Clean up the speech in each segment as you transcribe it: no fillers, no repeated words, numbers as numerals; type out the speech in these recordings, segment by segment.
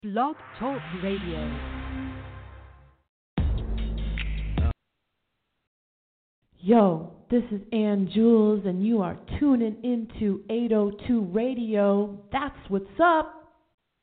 Blog Talk Radio. Yo, this is Ann Jules, and you are tuning into 802 Radio. That's what's up.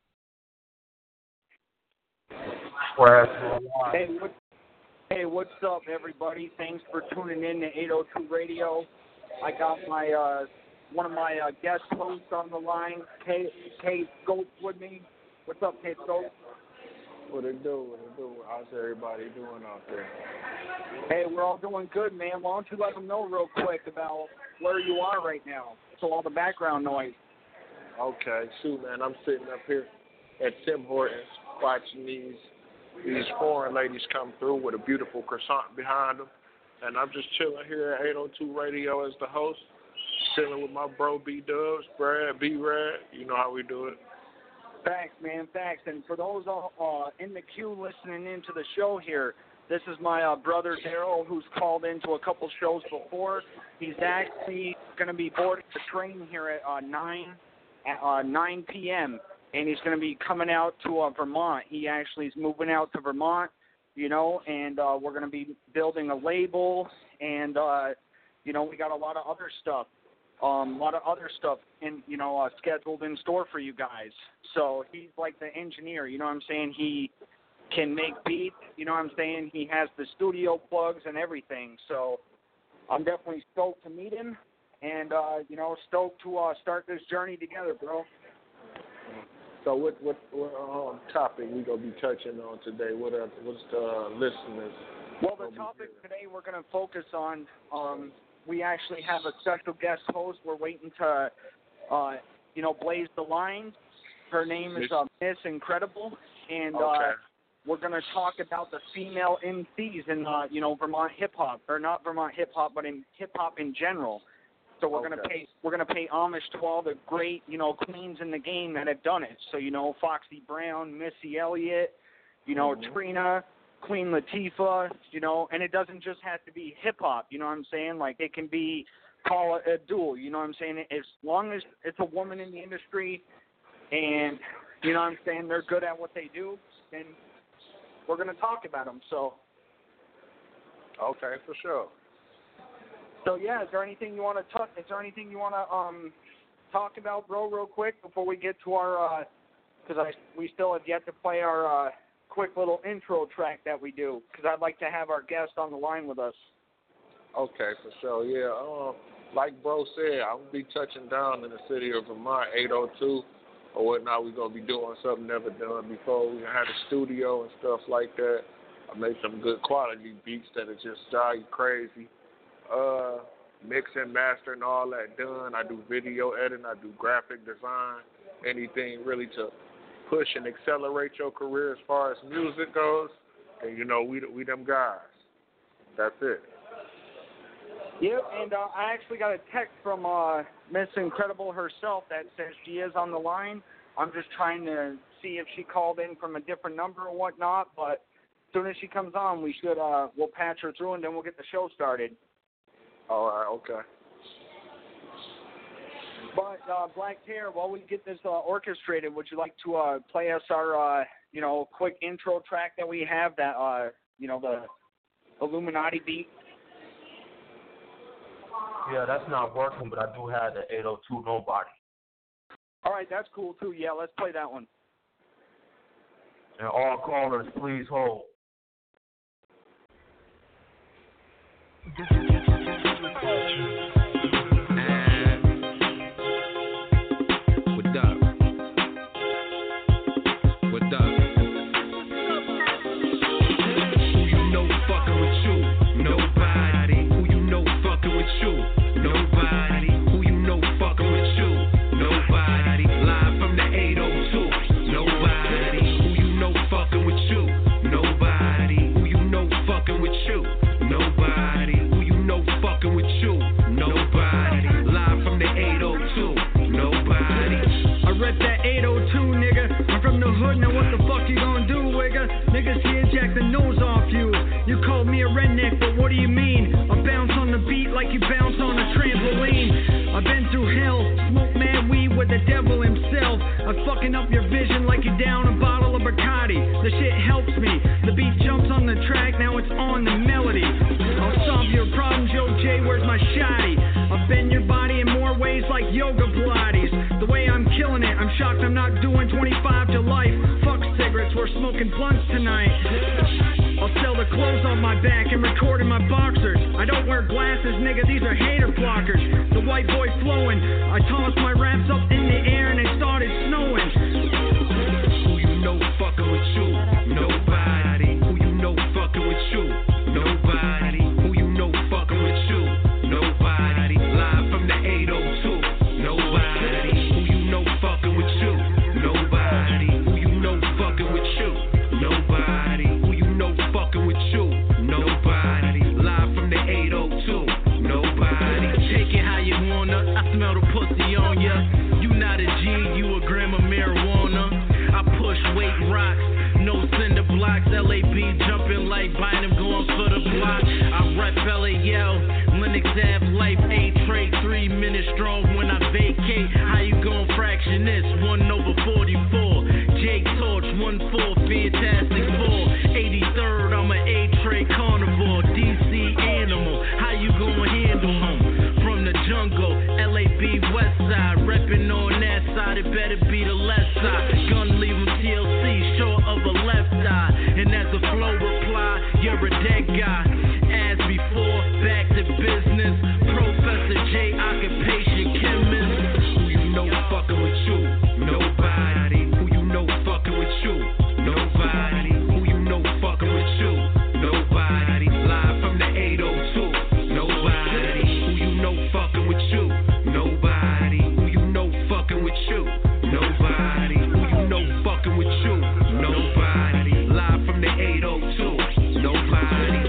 What's up, everybody? Thanks for tuning in to 802 Radio. I got my one of my guest hosts on the line, Kate Scopes, with me. What's up, Kate Scopes? What it do? How's everybody doing out there? Hey, we're all doing good, man. Why don't you let them know real quick about where you are right now, so all the background noise. Okay, shoot, man. I'm sitting up here at Tim Hortons watching these foreign ladies come through with a beautiful croissant behind them, and I'm just chilling here at 802 Radio as the host, chilling with my bro B-Dubs, Brad, B-Rad. You know how we do it. Thanks, man. Thanks. And for those in the queue listening into the show here, this is my brother Daryl, who's called into a couple shows before. He's actually going to be boarding the train here at 9 p.m., and he's going to be coming out to Vermont. He actually is moving out to Vermont, and we're going to be building a label, and, we got a lot of other stuff. Scheduled in store for you guys. So he's like the engineer, you know what I'm saying? He can make beats, you know what I'm saying? He has the studio plugs and everything. So I'm definitely stoked to meet him and, stoked to start this journey together, bro. So what topic we going to be touching on today? What's the listeners? Well, the topic today we're going to focus on, we actually have a special guest host. We're waiting to, blaze the lines. Her name is Miss Incredible, and we're going to talk about the female MCs in, Vermont hip hop, or not Vermont hip hop, but in hip hop in general. So we're going to pay homage to all the great, queens in the game that have done it. So Foxy Brown, Missy Elliott, Trina, Queen Latifah, and it doesn't just have to be hip-hop, you know what I'm saying? Like, it can be, call it a duel, you know what I'm saying? As long as it's a woman in the industry and, you know what I'm saying, they're good at what they do, then we're going to talk about them, so. Okay, for sure. So, yeah, is there anything you want to talk about, bro, real quick before we get to our, because we still have yet to play our, quick little intro track that we do, because I'd like to have our guest on the line with us. Okay, for sure. Yeah, like bro said, I'm going to be touching down in the city of Vermont, 802 or whatnot. We're going to be doing something never done before. We're going to have a studio and stuff like that. I make some good quality beats that are just drive you crazy. Mix and master and all that done. I do video editing. I do graphic design. Anything really to push and accelerate your career as far as music goes, and we them guys. That's it. Yep, and I actually got a text from Miss Incredible herself that says she is on the line. I'm just trying to see if she called in from a different number or whatnot, but as soon as she comes on, we'll patch her through, and then we'll get the show started. All right, okay. But, Black Tear, while we get this orchestrated, would you like to play us our, quick intro track that we have, that, the Illuminati beat? Yeah, that's not working, but I do have the 802 Nobody. All right, that's cool, too. Yeah, let's play that one. And all callers, please hold. Niggas here jack the nose off you. You called me a redneck, but what do you mean? I bounce on the beat like you bounce on a trampoline. I've been through hell, smoke mad weed with the devil himself. I'm fucking up your vision like you down a bottle of body. The shit helps me. The beat jumps on the track, now it's on the melody. I'll solve your problems, yo Jay, where's my shotty? I'll bend your body in more ways like yoga Pilates. The way I'm killing it, I'm shocked I'm not doing 25 to life. Fuck cigarettes, we're smoking blunts tonight. I'll sell the clothes on my back and record in my boxers. I don't wear glasses, nigga, these are hater blockers. The white boy flowing, I tossed my raps up in the air and it started snowing. Who you know fucking with you? Nobody. Who you know fucking with you? Nobody. Who you know fucking with you? Nobody. Live from the 802. Nobody. Who you know fucking with you? Nobody. Who you know fucking with you? Nobody. Who you know fucking with you? Nobody. Live from the 802. Nobody. Take it how you wanna. I smell the pussy on ya. You not a G, you a gram of marijuana. I push weight rocks, no cinder blocks. LAB jumping like Bynum going for the block. I rep LAL, Lennox Ave life, 8 trade, 3 minutes strong when I vacate. How you gon' fraction this? 1/44. Jake Torch, 1-4, fantastic 4. 83rd, I'm an 8 trade carnivore. DC animal, how you gon' handle him? From the jungle, LAB west side, reppin' on that side, it better be the left side. Gun leave him TLC, short of a left eye. And as the flow reply, you're a dead guy. As before, back to business. Professor J, occupation chemist. Who you know fucking with you? Nobody. Who you know fucking with you? Nobody. Who you know fucking with you? Nobody. Live from the 802. Nobody. Who you know fucking with you? Nobody. Who you know fucking with you? Nobody. Who you know fucking with you? Nobody. Live from the 802. Nobody.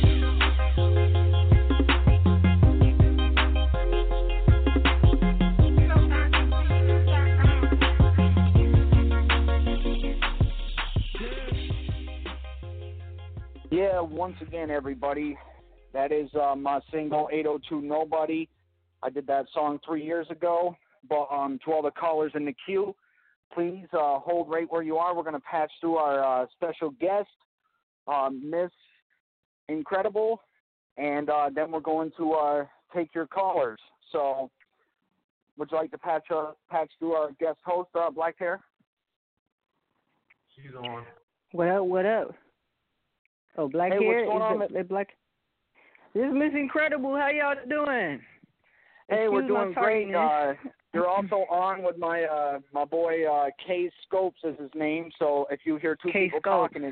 Yeah, once again, everybody, that is my single 802 Nobody. I did that song 3 years ago. But to all the callers in the queue, please hold right where you are. We're going to patch through our special guest, Miss Incredible, and then we're going to take your callers. So would you like to patch through our guest host, Black Hair? She's on. What up, what up? Oh, Black Hey, Hair? what's going on? Black? This is Miss Incredible. How y'all doing? Hey, we're Excuse doing my great. tardiness. You're also on with my my boy K Scopes is his name. So if you hear two K people Scopes. talking,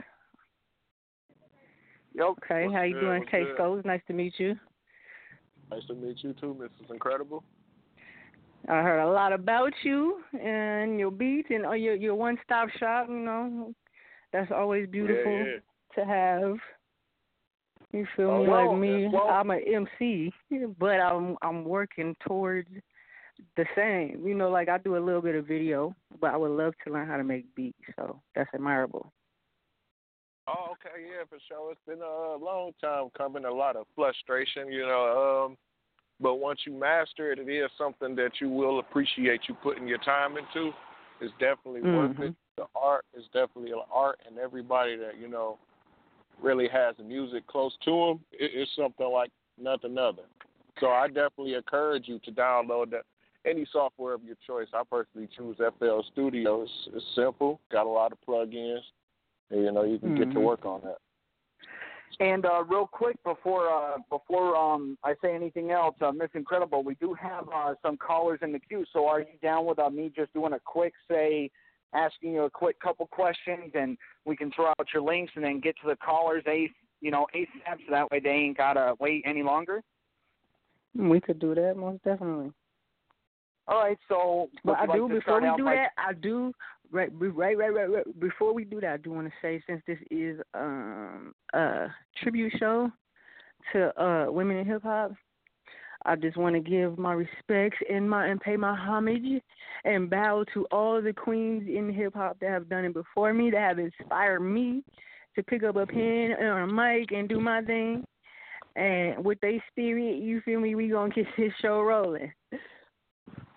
Okay, how you doing, K Scopes? Nice to meet you. Nice to meet you too, Mrs. Incredible. I heard a lot about you and your beats and your one-stop shop. You know, that's always beautiful to have. You feel me? Like me, I'm an MC, but I'm working towards the same. You know, like I do a little bit of video, but I would love to learn how to make beats. So that's admirable. Oh, okay, yeah, for sure. It's been a long time coming, a lot of frustration, you know. But once you master it, it is something that you will appreciate you putting your time into. It's definitely worth it. The art is definitely an art, and everybody that, you know, really has the music close to them, it's something like nothing other. So I definitely encourage you to download any software of your choice. I personally choose FL Studio. It's simple, got a lot of plugins, and, you know, you can get to work on that. And real quick before I say anything else, Miss Incredible, we do have some callers in the queue. So are you down with me just doing a quick, asking you a quick couple questions, and we can throw out your links and then get to the callers ASAP, so that way they ain't gotta wait any longer? We could do that, most definitely. All right, so but I do before we do that. I do right. Before we do that, I do want to say, since this is a tribute show to women in hip hop, I just want to give my respects and pay my homage and bow to all the queens in hip hop that have done it before me, that have inspired me to pick up a pen or a mic and do my thing. And with their spirit, you feel me, we gonna get this show rolling.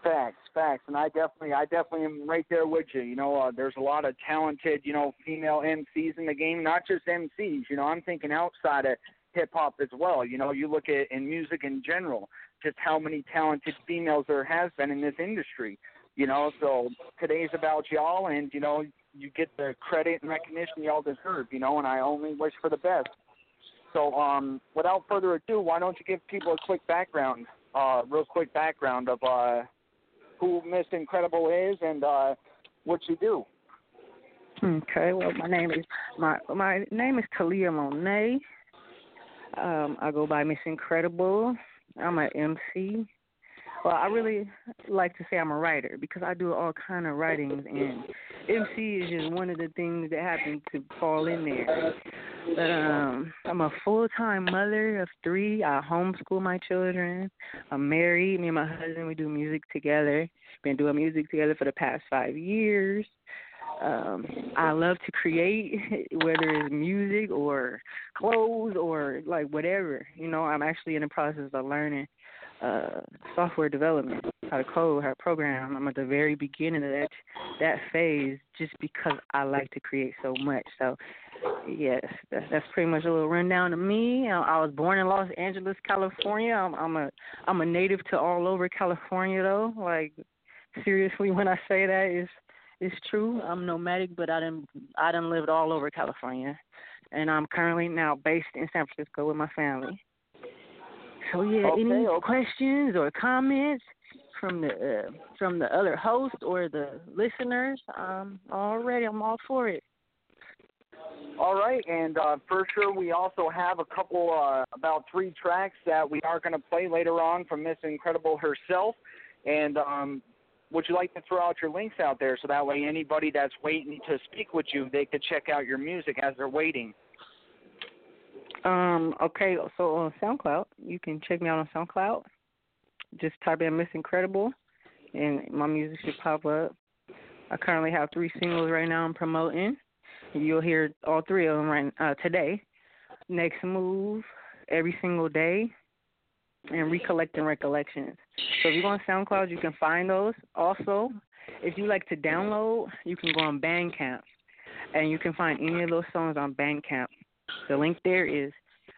Facts, and I definitely am right there with you. You know, there's a lot of talented, you know, female MCs in the game, not just MCs. You know, I'm thinking outside of hip hop as well. You know, you look at in music in general, just how many talented females there has been in this industry. You know, so today's about y'all, and you know, you get the credit and recognition y'all deserve. You know, and I only wish for the best. So, without further ado, why don't you give people a quick background, real quick background of who Miss Incredible is and what you do. Okay, well, my name is Talia Monet. I go by Miss Incredible. I'm an MC. Well, I really like to say I'm a writer because I do all kind of writings, and MC is just one of the things that happen to fall in there. But I'm a full-time mother of 3. I homeschool my children. I'm married. Me and my husband, we do music together. Been doing music together for the past 5 years. I love to create, whether it's music or clothes or like whatever. You know, I'm actually in the process of learning software development, how to code, how to program. I'm at the very beginning of that phase just because I like to create so much. So, yes, that's pretty much a little rundown of me. I was born in Los Angeles, California. I'm a native to all over California, though. Like, seriously, when I say that, it's true. I'm nomadic, but I done lived all over California, and I'm currently now based in San Francisco with my family. So yeah, any questions or comments from the other host or the listeners? I'm all for it. All right, and for sure, we also have a couple, about 3 tracks that we are going to play later on from Miss Incredible herself. And would you like to throw out your links out there so that way anybody that's waiting to speak with you, they could check out your music as they're waiting? Okay, so on SoundCloud, you can check me out on SoundCloud. Just type in Miss Incredible, and my music should pop up. I currently have 3 singles right now I'm promoting. You'll hear all 3 of them today. Next Move, Every Single Day, and Recollecting Recollections. So if you go on SoundCloud, you can find those. Also, if you like to download, you can go on Bandcamp, and you can find any of those songs on Bandcamp. The link there is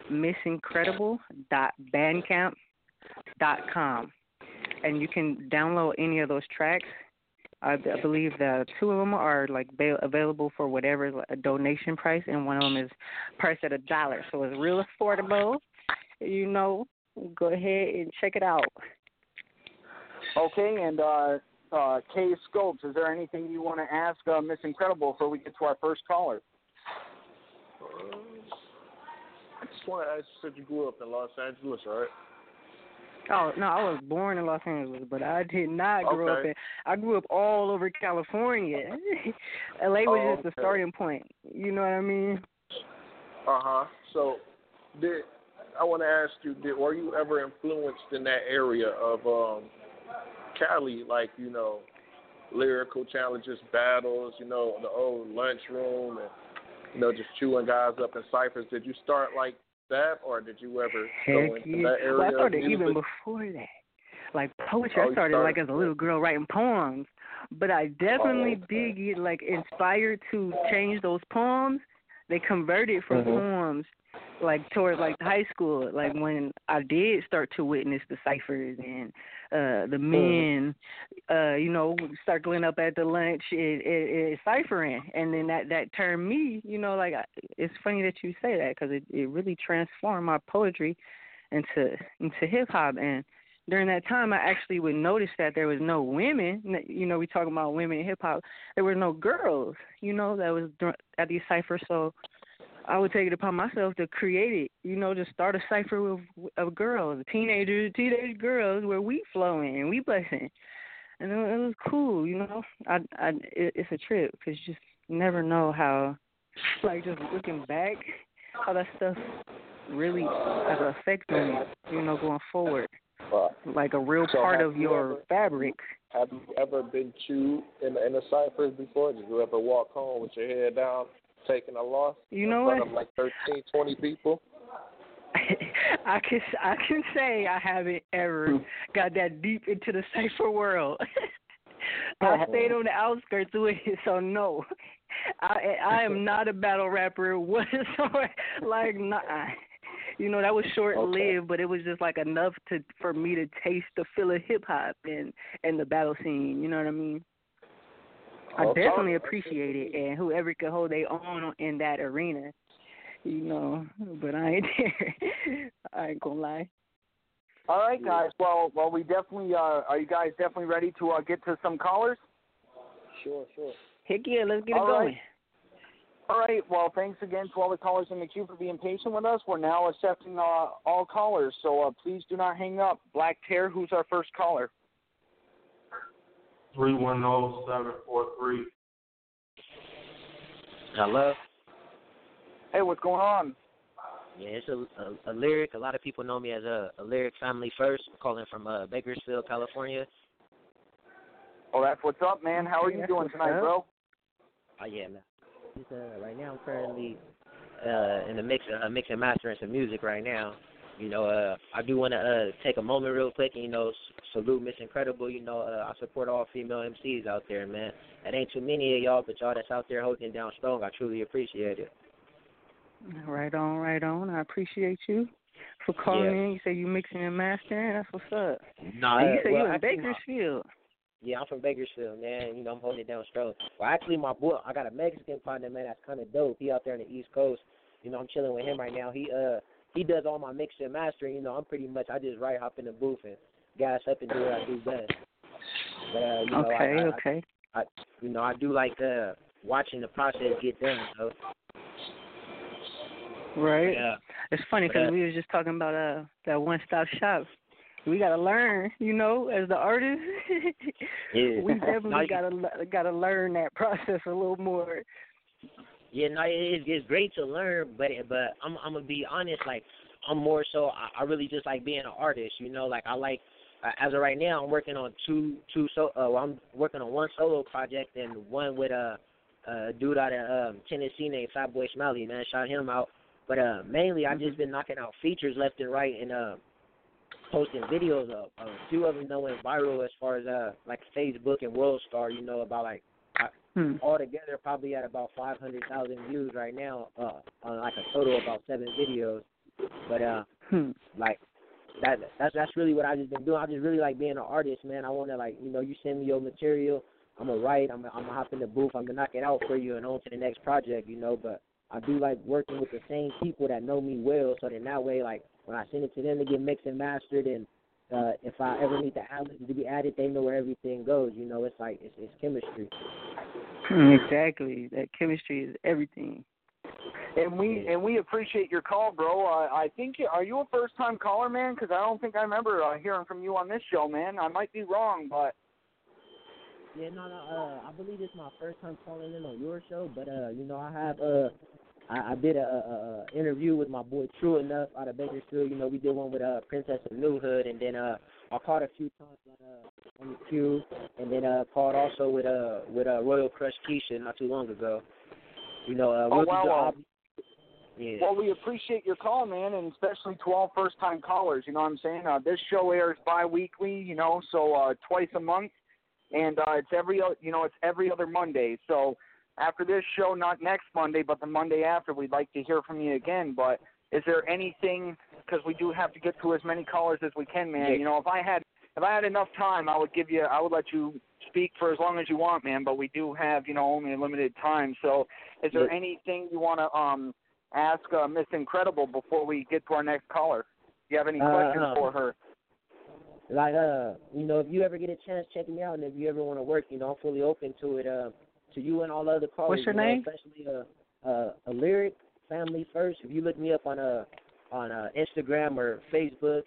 missincredible.bandcamp.com, and you can download any of those tracks. I believe the 2 of them are like available for whatever a donation price, and one of them is priced at $1, so it's real affordable. You know, go ahead and check it out. Okay, and Kay Scopes, is there anything you want to ask Miss Incredible before we get to our first caller? I just want to ask, you said you grew up in Los Angeles, right? Oh, no, I was born in Los Angeles, but I did not grow up in. I grew up all over California. LA was just the starting point. You know what I mean? So, I want to ask you, were you ever influenced in that area of Cali, like, you know, lyrical challenges, battles, you know, the old lunchroom, and, you know, just chewing guys up in ciphers? Did you start like that, or did you ever go into that area? Well, I started even before that. Like poetry, I started like as a little girl writing poems. But I definitely did get like inspired to change those poems. They converted from poems like towards like high school, like when I did start to witness the ciphers and the men, you know, circling up at the lunch and ciphering, and then that turned me, you know, like it's funny that you say that because it really transformed my poetry into hip hop. And during that time, I actually would notice that there was no women. You know, we talk about women in hip hop. There were no girls, you know, that was at these ciphers. So I would take it upon myself to create it, you know, to start a cipher of girls, teenage girls, where we flowing and we blessing. And it was cool, you know. It's a trip because you just never know how, like, just looking back, how that stuff really has an effect on you, you know, going forward. Like a real part of your fabric. Have you ever been chewed in the ciphers before? Did you ever walk home with your head down, taking a loss, you know, in front of like 13, 20 people? I can say I haven't ever got that deep into the cipher world. I stayed on the outskirts of it, so no. I am not a battle rapper whatsoever. Like, nah. You know, that was short-lived, but it was just like enough for me to taste the feel of hip-hop and the battle scene, you know what I mean? I definitely appreciate it, and whoever could hold their own in that arena, you know, but I ain't there. I ain't gonna lie. All right, guys. Well, we definitely are you guys definitely ready to get to some callers? Sure. Heck yeah, let's get it going. All right. Well, thanks again to all the callers in the queue for being patient with us. We're now accepting all callers, so please do not hang up. Black Tear, who's our first caller? 310-743. Hello. Hey, what's going on? Yeah, it's a lyric. A lot of people know me as a lyric family first. I'm calling from Bakersfield, California. Oh, that's what's up, man. How are you doing tonight, bro? Oh yeah, man. Right now, I'm currently in the mix and mastering some music right now. You know, I do want to take a moment real quick and, you know, salute Miss Incredible. You know, I support all female MCs out there, man. It ain't too many of y'all, but y'all that's out there holding it down strong, I truly appreciate it. Right on. I appreciate you for calling in. You say you mixing and mastering. That's what's up. Nah, you say you in Bakersfield. Yeah, I'm from Bakersfield, man. You know, I'm holding it down strong. Well, actually, my boy, I got a Mexican partner, man, that's kind of dope. He out there on the East Coast. You know, I'm chilling with him right now. He does all my mixing and mastering. You know, I'm pretty much, I just hop in the booth and gas up and do what I do best. But, you know, okay. I do like watching the process get done, so. Right. Yeah. It's funny because we was just talking about that one-stop shop. We gotta learn, you know, as the artist. Yeah. We definitely gotta learn that process a little more. Yeah, no, it's great to learn, but I'm gonna be honest. Like, I'm more so. I really just like being an artist. You know, like I like. As of right now, I'm working on I'm working on one solo project and one with a dude out of Tennessee named Fatboy Smiley. Man, shout him out. But mainly, I've just been knocking out features left and right and posting videos. A few of them went viral as far as like Facebook and World Star. You know, about like altogether probably at about 500,000 views right now on like a total of about 7 videos. But like that's really what I just been doing. I just really like being an artist, man. I want to, like, you know, you send me your material, I'm gonna write, I'm gonna hop in the booth, I'm gonna knock it out for you and on to the next project, you know. But I do like working with the same people that know me well, so then that way, like, when I send it to them to get mixed and mastered, and if I ever need the ad-libs to be added, they know where everything goes. You know, it's like it's chemistry. Exactly, that chemistry is everything. And we appreciate your call, bro. I think are you a first-time caller, man? Because I don't think I remember hearing from you on this show, man. I might be wrong, but yeah, no. I believe it's my first time calling in on your show, but you know, I have I did a interview with my boy True Enough out of Bakersfield. You know, we did one with Princess of New Hood, and then I called a few times on the queue, and then called also with Royal Crush Keisha not too long ago. You know, yeah. Well, we appreciate your call, man, and especially to all first-time callers. You know what I'm saying? This show airs bi-weekly, you know, so twice a month, and it's every other Monday. So after this show, not next Monday, but the Monday after, we'd like to hear from you again. But is there anything, because we do have to get to as many callers as we can, man. Yeah. You know, if I had enough time, I would let you speak for as long as you want, man. But we do have, you know, only a limited time. So is there anything you want to ask Miss Incredible before we get to our next caller? Do you have any questions for her? Like, you know, if you ever get a chance, check me out, and if you ever want to work, you know, I'm fully open to it. To you and all other callers. What's your name? Especially a lyric family first. If you look me up on Instagram or Facebook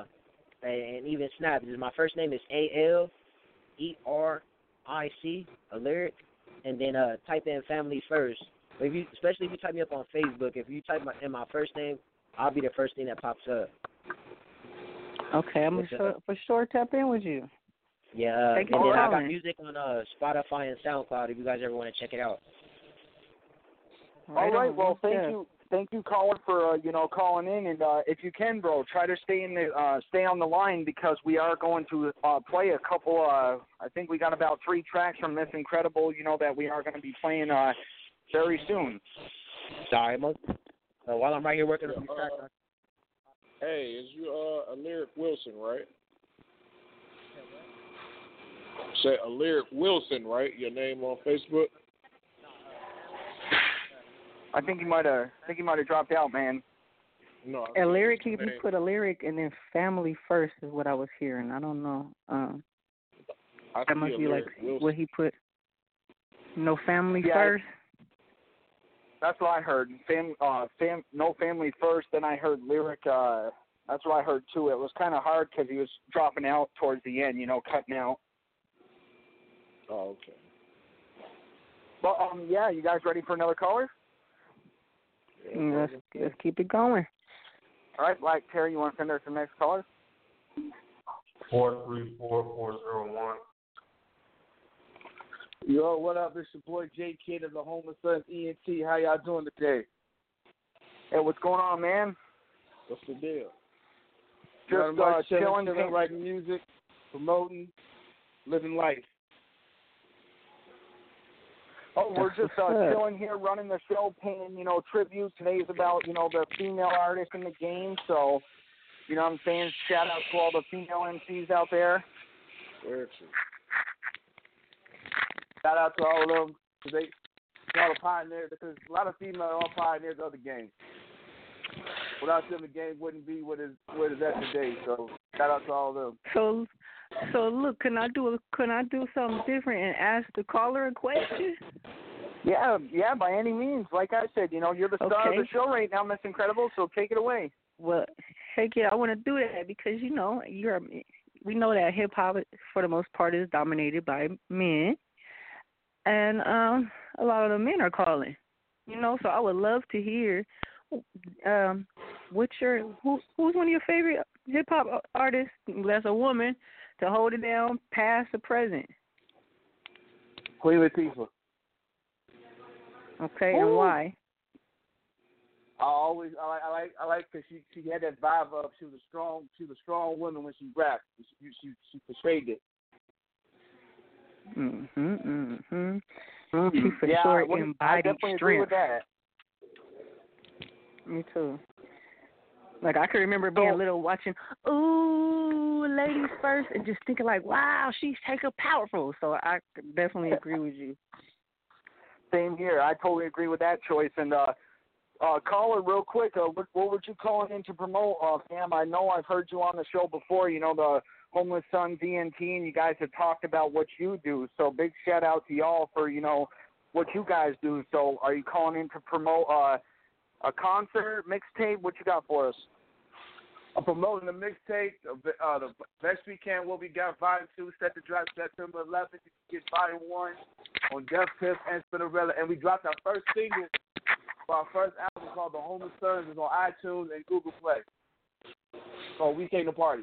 and even Snap, my first name is ALERIC, a lyric, and then type in family first. Especially if you type me up on Facebook, if you type in my first name, I'll be the first thing that pops up. Okay, I'm for sure tap in with you. Yeah, and then I got music on Spotify and SoundCloud if you guys ever want to check it out. All right, well, thank you, caller, for calling in. And if you can, bro, try to stay on the line because we are going to play a couple. I think we got about 3 tracks from Miss Incredible. That we are going to be playing very soon. Sorry, while I'm right here working on these tracks. Hey, is you Lyric Wilson, right? Say Lyric Wilson, right? Your name on Facebook? I think he might have dropped out, man. No. A lyric, if you put a lyric and then family first is what I was hearing. I don't know. That must be like Wilson. what he put. No family Yeah, first. That's what I heard. No family first. Then I heard lyric. That's what I heard too. It was kind of hard because he was dropping out towards the end. Cutting out. Oh, okay. But yeah, you guys ready for another caller? Let's keep it going. All right, Black Terry, you want to send us the next caller? 434-401. Yo, what up? It's your boy J Kid of the Homeless Sons ENT. How y'all doing today? Hey, what's going on, man? What's the deal? Just chilling, writing music, promoting, living life. Oh, we're just chilling here, running the show, paying, tribute. Today's about, the female artists in the game. So, you know what I'm saying? Shout out to all the female MCs out there. Very true. Shout out to all of them, because they all the pioneers, because a lot of females are pioneers of the game. Without them, the game wouldn't be what it is at today. So, shout out to all of them. So look, can I do something different and ask the caller a question? Yeah, by any means. Like I said, you're the star of the show right now, Miss Incredible. So take it away. Well, heck yeah, I want to do that because we know that hip hop for the most part is dominated by men, and a lot of the men are calling. So I would love to hear. Who's one of your favorite hip hop artists that's a woman to hold it down past the present? Queen Latifah. Okay, and why? I like because she had that vibe up. She was a strong woman when she rapped. She portrayed it. She for sure embodied I definitely agree with that. Me too. Like, I can remember being little watching, ooh, ladies first, and just thinking like, wow, she's taking powerful. So I definitely agree with you. Same here. I totally agree with that choice. And caller, real quick, what would you calling in to promote, fam? I know I've heard you on the show before, the Homeless Sons ENT, and you guys have talked about what you do. So big shout out to y'all for, what you guys do. So are you calling in to promote a concert, mixtape? What you got for us? I'm promoting the mixtape, the Best We Can, What We Got, Volume 2, set to drop September 11th. You can get Volume 1 on Def Piff and Spinnerella. And we dropped our first single for our first album called The Homeless Sons. It's on iTunes and Google Play. So we came to party.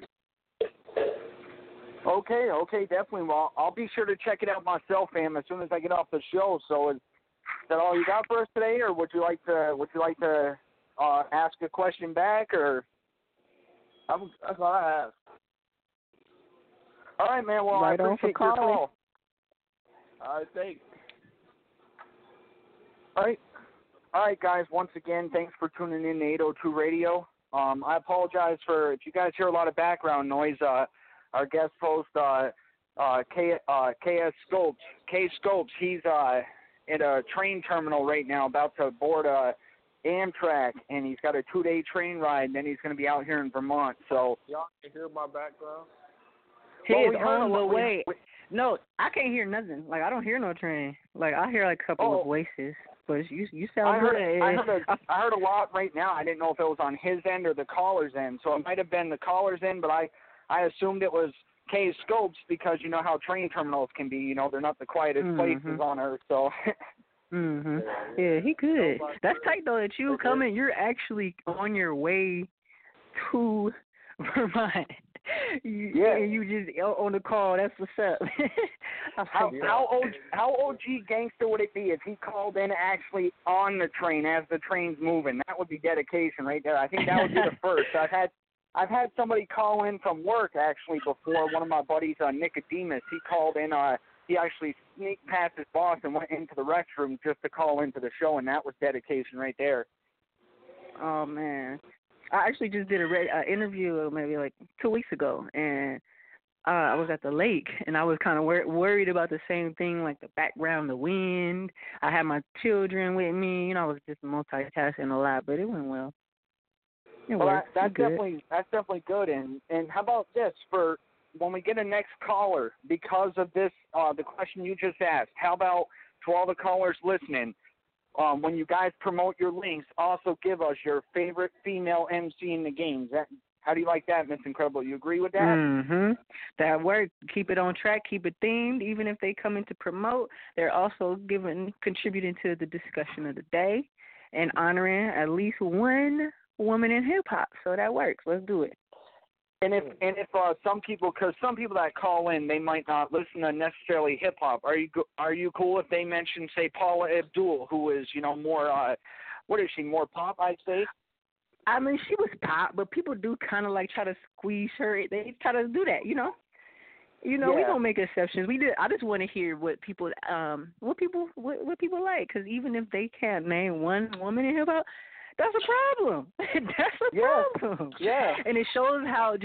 Okay, definitely. Well, I'll be sure to check it out myself, fam, as soon as I get off the show. So is that all you got for us today, or would you like to ask a question back, or? That's all I have. All right, man. Well, right, I appreciate your call. All right, thanks. All right, guys. Once again, thanks for tuning in to 802 Radio. I apologize if you guys hear a lot of background noise. Our guest host, K.S. Scopes, he's at a train terminal right now, about to board Amtrak, and he's got a 2-day train ride, and then he's going to be out here in Vermont. So y'all can hear my background? He is on the way. No, I can't hear nothing. Like, I don't hear no train. Like, I hear like a couple of voices, but you sound good. I heard a lot right now. I didn't know if it was on his end or the caller's end. So it might have been the caller's end, but I assumed it was K Scopes because you know how train terminals can be. They're not the quietest places on earth. So. Yeah, he could. That's tight though that you coming. You're actually on your way to Vermont. You just on the call. That's what's up. How OG gangster would it be if he called in actually on the train as the train's moving? That would be dedication right there. I think that would be the first. I've had somebody call in from work actually before. One of my buddies, Nicodemus, he called in. He actually sneaked past his boss and went into the restroom just to call into the show, and that was dedication right there. Oh man, I actually just did a interview maybe like 2 weeks ago, and I was at the lake, and I was kind of worried about the same thing, like the background, the wind. I had my children with me. You know, I was just multitasking a lot, but it went well. That's definitely good. And how about this for when we get a next caller because of this the question you just asked? How about to all the callers listening? When you guys promote your links, also give us your favorite female MC in the games. How do you like that, Miss Incredible? You agree with that? Mm-hmm. That works. Keep it on track. Keep it themed. Even if they come in to promote, they're also contributing to the discussion of the day and honoring at least one woman in hip hop. So that works. Let's do it. And if some people that call in, they might not listen to necessarily hip hop. Are you cool if they mention, say, Paula Abdul, who is more what is she, more pop? I'd say. I mean, she was pop, but people do kind of like try to squeeze her. They try to do that, we don't make exceptions. I just want to hear what people like, because even if they can't name one woman in hip hop, that's a problem. Problem. Yeah. And it shows how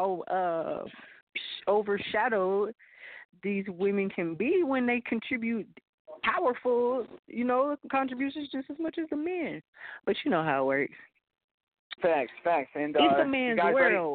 overshadowed these women can be when they contribute powerful, contributions just as much as the men. But you know how it works. Facts. And it's a man's world.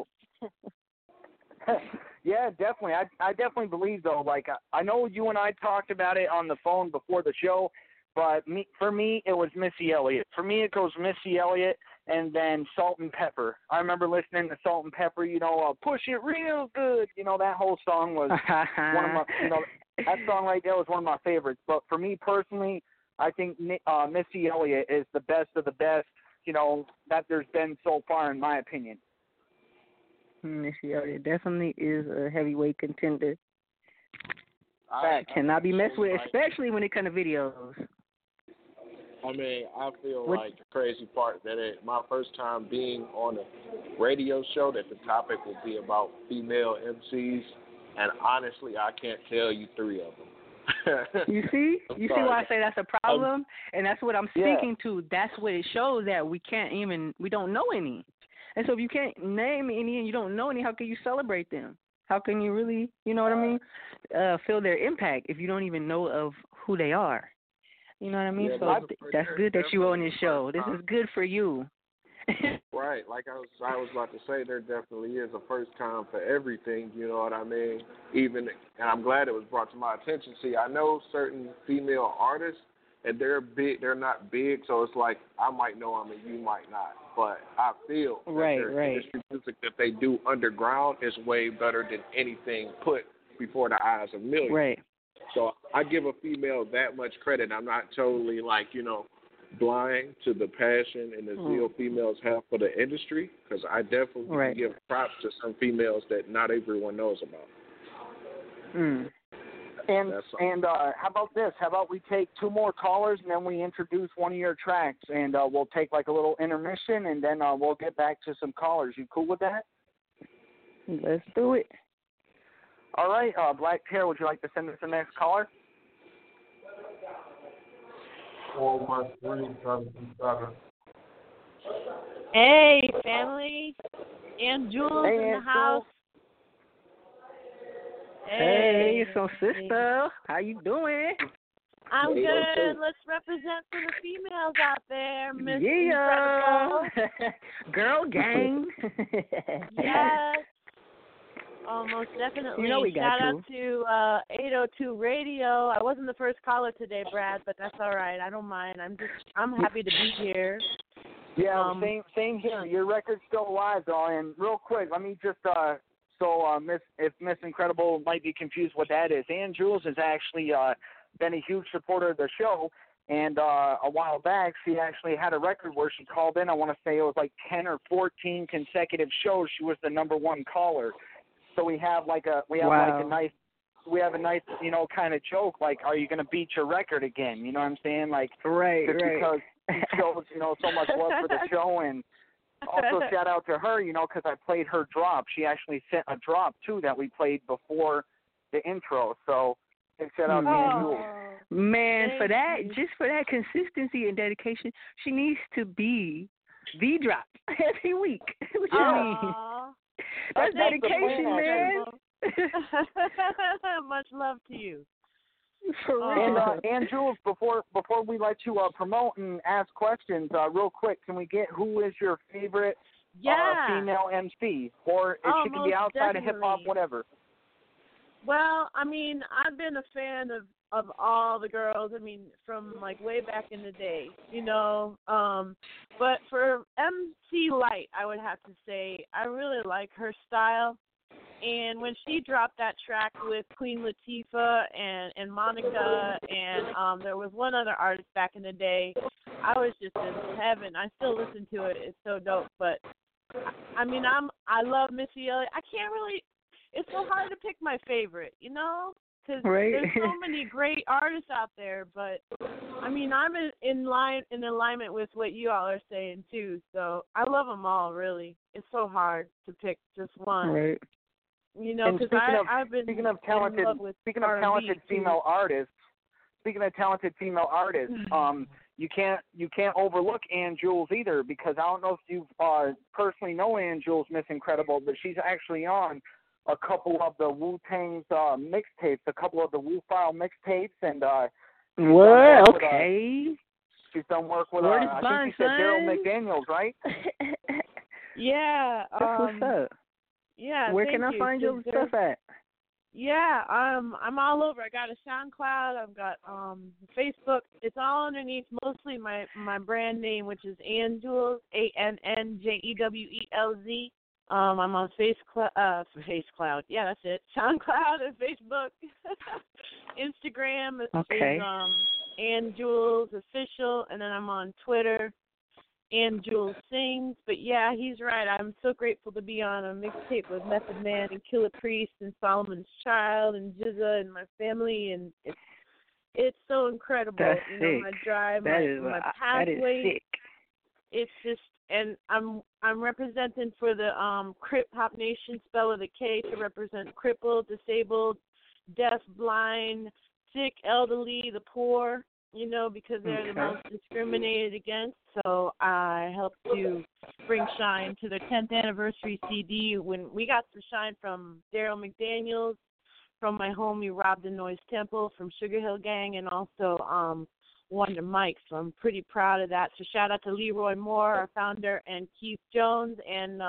Yeah, definitely. I definitely believe, though. Like, I know you and I talked about it on the phone before the show, but for me, it was Missy Elliott. For me, it goes Missy Elliott and then Salt and Pepper. I remember listening to Salt and Pepper, Push It Real Good. That whole song was one of my, that song right there was one of my favorites. But for me personally, I think Missy Elliott is the best of the best, that there's been so far, in my opinion. Missy Elliott definitely is a heavyweight contender. Cannot be messed with, especially when it comes to videos. I mean, I feel like the crazy part that my first time being on a radio show that the topic would be about female MCs, and honestly, I can't tell you 3 of them. You see why I say that's a problem, and that's what I'm speaking to. That's what it shows, that we don't know any, and so if you can't name any and you don't know any, how can you celebrate them? How can you really, feel their impact if you don't even know of who they are? You know what I mean? Yeah, so that's good that you on this show. This is good for you. Right. Like I was about to say, there definitely is a first time for everything, you know what I mean? And I'm glad it was brought to my attention. See, I know certain female artists, and they're not big, so it's like I might know them and you might not. But I feel that their industry music that they do underground is way better than anything put before the eyes of millions. Right. So I give a female that much credit. I'm not totally blind to the passion and the zeal females have for the industry, because I definitely give props to some females that not everyone knows about. And how about this? How about we take 2 more callers and then we introduce one of your tracks, and we'll take like a little intermission, and then we'll get back to some callers. You cool with that? Let's do it. All right, Black Pear, would you like to send us the next caller? Hey, family. And Jules in the house. Hey, so sister, how you doing? I'm good. Let's represent for the females out there, Miss Incredible. Girl gang. Yes. Oh, most definitely. We got Shout out to 802 Radio. I wasn't the first caller today, Brad, but that's all right. I don't mind. I'm happy to be here. Yeah, same here. Your record's still alive, though. And real quick, let me just if Miss Incredible might be confused what that is. Ann Jules has actually been a huge supporter of the show. And a while back, she actually had a record where she called in. I want to say it was like 10 or 14 consecutive shows. She was the #1 caller. So we have like a nice you know, kind of joke, like, are you going to beat your record again? You know what I'm saying? Like, just because she shows, you know, so much love for the show. And also shout out to her, you know, because I played her drop. She actually sent a drop, too, that we played before the intro. So big shout out to you. Man, for that consistency and dedication, she needs to be the drop every week. What you mean? That's dedication, man. Much love to you. For real. And Jules, before we let you promote and ask questions, real quick, can we get who is your favorite female MC, or if she can be outside of hip hop, whatever? Well, I mean, I've been a fan of all the girls. I mean, from like way back in the day, you know. But for MC Light, I would have to say I really like her style. And when she dropped that track with Queen Latifah and Monica, and there was one other artist back in the day, I was just in heaven. I still listen to it. It's so dope. But I mean, I love Missy Elliott. I can't really. It's so hard to pick my favorite, you know, because there's so many great artists out there. But I mean, I'm in alignment with what you all are saying too. So I love them all. Really, it's so hard to pick just one. Right. You know, because I've been speaking of talented female artists. Speaking of talented female artists, you can't overlook Ann Jules either, because I don't know if you personally know Ann Jules, Miss Incredible, but she's actually on a couple of the Wu-Tang's mixtapes, a couple of the Wu-File mixtapes, and what? Okay. She's done work with I think you said Daryl McDaniels, right? Yeah. That's what's up. Yeah. Where can I find your stuff at? Yeah, I'm all over. I got a SoundCloud. I've got Facebook. It's all underneath mostly my brand name, which is Ann Jules, ANNJEWELZ. I'm on FaceCloud. Yeah, that's it. SoundCloud and Facebook. Instagram is Ann Jules Official, and then I'm on Twitter, Ann Jules Sings. But yeah, he's right. I'm so grateful to be on a mixtape with Method Man and Killer Priest and Solomon's Child and Jizza and my family, and it's so incredible. That's you know, sick. my drive, my pathway. That is sick. It's just, and I'm representing for the Crip Hop Nation, spell with a K, to represent crippled, disabled, deaf, blind, sick, elderly, the poor, you know, because they're the most discriminated against. So I help to bring shine to their 10th anniversary CD. When we got some shine from Daryl McDaniels, from my homie Rob the Noise Temple, from Sugar Hill Gang, and also Wonder Mike. So I'm pretty proud of that. So shout out to Leroy Moore, our founder, and Keith Jones, and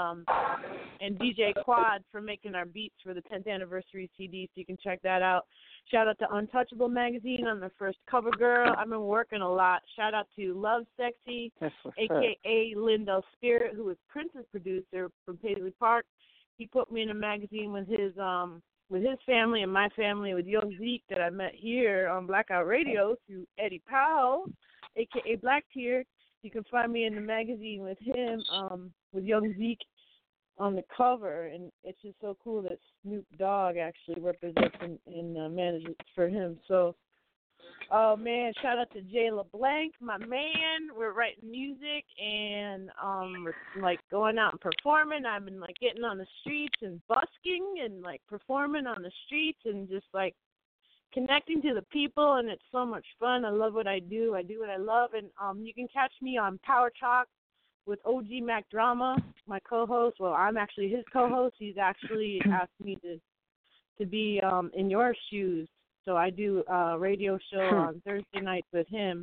DJ Quad for making our beats for the 10th anniversary CD. So you can check that out. Shout out to Untouchable Magazine. I'm the first cover girl. I've been working a lot. Shout out to Love Sexy, a.k.a. Lindell Spirit, who was Prince's producer from Paisley Park. He put me in a magazine with his family and my family, with Young Zeke, that I met here on Blackout Radio through Eddie Powell, a.k.a. Black Tear. You can find me in the magazine with him, with Young Zeke on the cover, and it's just so cool that Snoop Dogg actually represents and manages for him. So, oh man, shout out to Jay LeBlanc, my man. We're writing music and we're like going out and performing. I've been like getting on the streets and busking and like performing on the streets and just like connecting to the people, and it's so much fun. I love what I do. I do what I love, and you can catch me on Power Talk with OG Mac Drama, my co-host. Well, I'm actually his co-host. He's actually asked me to be in your shoes. So I do a radio show on Thursday nights with him,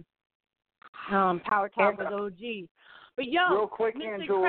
Power Talk with OG. But yo, real quick, Angel,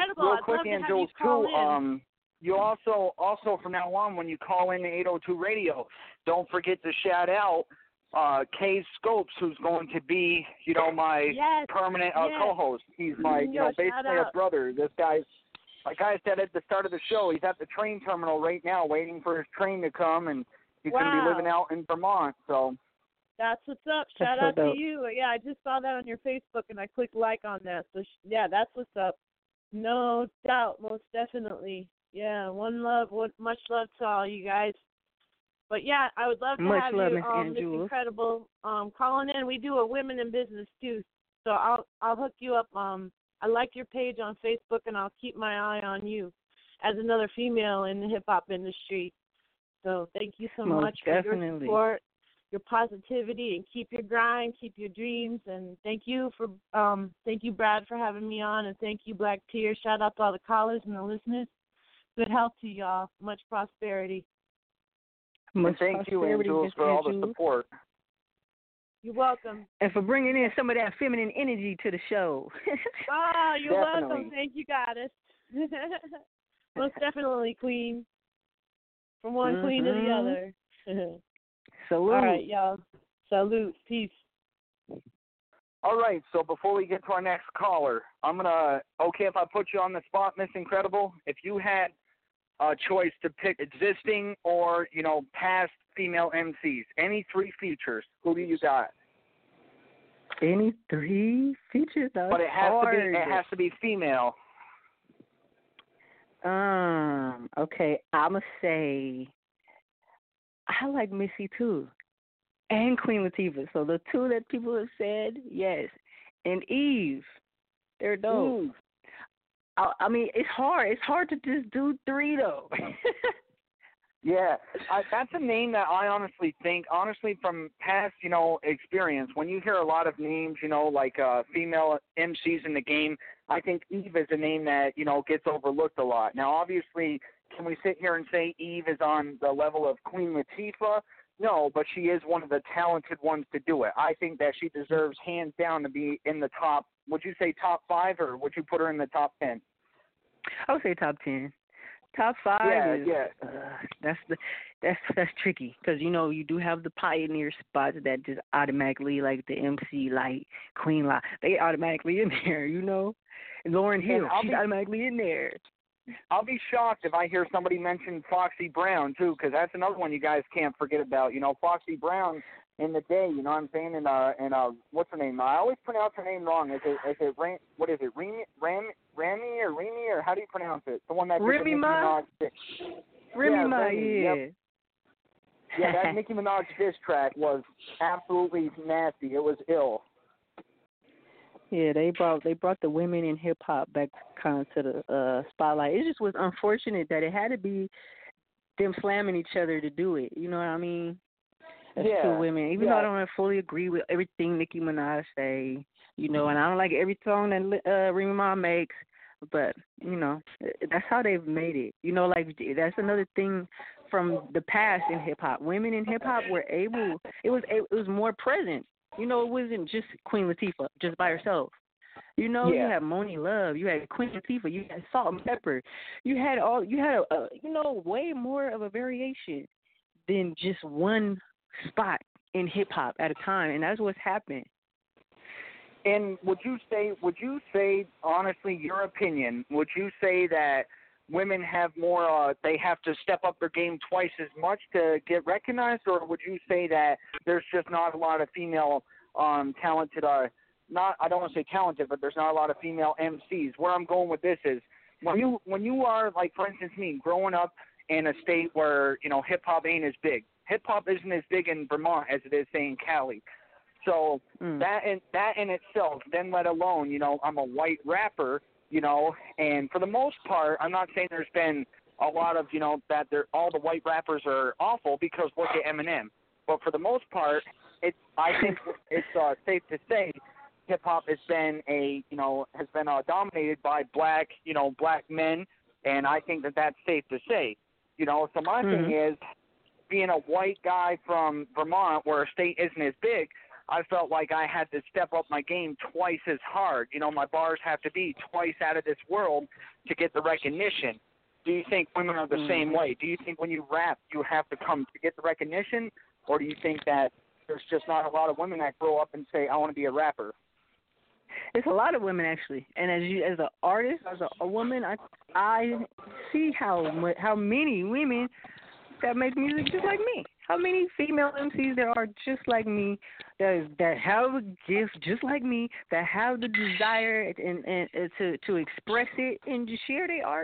too. You also from now on, when you call in the 802 radio, don't forget to shout out Kay Scopes, who's going to be, you know, my permanent co-host. He's my, you know, basically a brother. This guy's, like I said at the start of the show, he's at the train terminal right now waiting for his train to come, and he's going to be living out in Vermont. So that's what's up. Shout out to you. Yeah, I just saw that on your Facebook, and I clicked like on that. So, yeah, that's what's up. No doubt, most definitely. Yeah, one love. Much love to all you guys. But yeah, I would love to Much have love, you, Miss Ann Miss Jules. Incredible, calling in. We do a women in business too, so I'll hook you up. I like your page on Facebook, and I'll keep my eye on you as another female in the hip hop industry. So thank you so Most much definitely. for your support, your positivity, and keep your grind, keep your dreams. And thank you, Brad, for having me on, and thank you, Black Tears. Shout out to all the callers and the listeners. Good health to y'all. Much prosperity. And thank you, Ann Jules, for all the support. You're welcome. And for bringing in some of that feminine energy to the show. You're Definitely. welcome. Thank you, Goddess. Most definitely, Queen. From one queen to the other. Salute. All right, y'all. Salute. Peace. All right, so before we get to our next caller, okay if I put you on the spot, Miss Incredible? If you had a choice to pick existing or, past female MCs, any 3 features, who do you got? Any 3 features? But it has to be female. Okay, I'ma say I like Missy too, and Queen Latifah. So the 2 that people have said, yes, and Eve, they're dope. I mean, it's hard. It's hard to just do 3 though. Yeah, that's a name that I honestly think, from past, experience, when you hear a lot of names, like female MCs in the game, I think Eve is a name that, gets overlooked a lot. Now, obviously, can we sit here and say Eve is on the level of Queen Latifah? No, but she is one of the talented ones to do it. I think that she deserves hands down to be in the top, would you say top 5, or would you put her in the top 10? I would say top 10. Top 5 is that's tricky because you do have the pioneer spots that just automatically, like the MC, like Queen La, they automatically in there, And Lauryn Hill, she's automatically in there. I'll be shocked if I hear somebody mention Foxy Brown too, because that's another one you guys can't forget about. Foxy Brown in the day, you know what I'm saying? And what's her name? I always pronounce her name wrong. Is it what is it? Remy or how do you pronounce it? The one that did Remy Ma. Remy Ma, yeah. Yep. Yeah, that Nicki Minaj diss track was absolutely nasty. It was ill. Yeah, they brought the women in hip hop back kind of to the spotlight. It just was unfortunate that it had to be them slamming each other to do it. You know what I mean? As 2 women. Even though I don't fully agree with everything Nicki Minaj say, and I don't like every song that Remy Ma makes, but that's how they've made it. Like that's another thing from the past in hip hop. Women in hip hop were able. It was more present. It wasn't just Queen Latifah just by herself. You had Moni Love, you had Queen Latifah, you had Salt and Pepper, you had way more of a variation than just one spot in hip hop at a time, and that's what's happened. And would you say honestly, your opinion, would you say that women have more, they have to step up their game twice as much to get recognized, or would you say that there's just not a lot of female talented, I don't want to say talented, but there's not a lot of female MCs? Where I'm going with this is, when you are, like, for instance, me, growing up in a state where, hip-hop ain't as big. Hip-hop isn't as big in Vermont as it is, say, in Cali. So that in itself, then let alone, I'm a white rapper, and for the most part, I'm not saying there's been a lot of, that all the white rappers are awful, because look at Eminem. But for the most part, I think it's safe to say hip-hop has been dominated by black men, and I think that's safe to say. So my thing is, being a white guy from Vermont, where a state isn't as big, I felt like I had to step up my game twice as hard. My bars have to be twice out of this world to get the recognition. Do you think women are the same way? Do you think when you rap, you have to come to get the recognition? Or do you think that there's just not a lot of women that grow up and say, I want to be a rapper? It's a lot of women, actually. And as an artist, as a woman, I see how many women that make music just like me. How many female MCs there are just like me, that have a gift just like me, that have the desire and to express it and just share their art.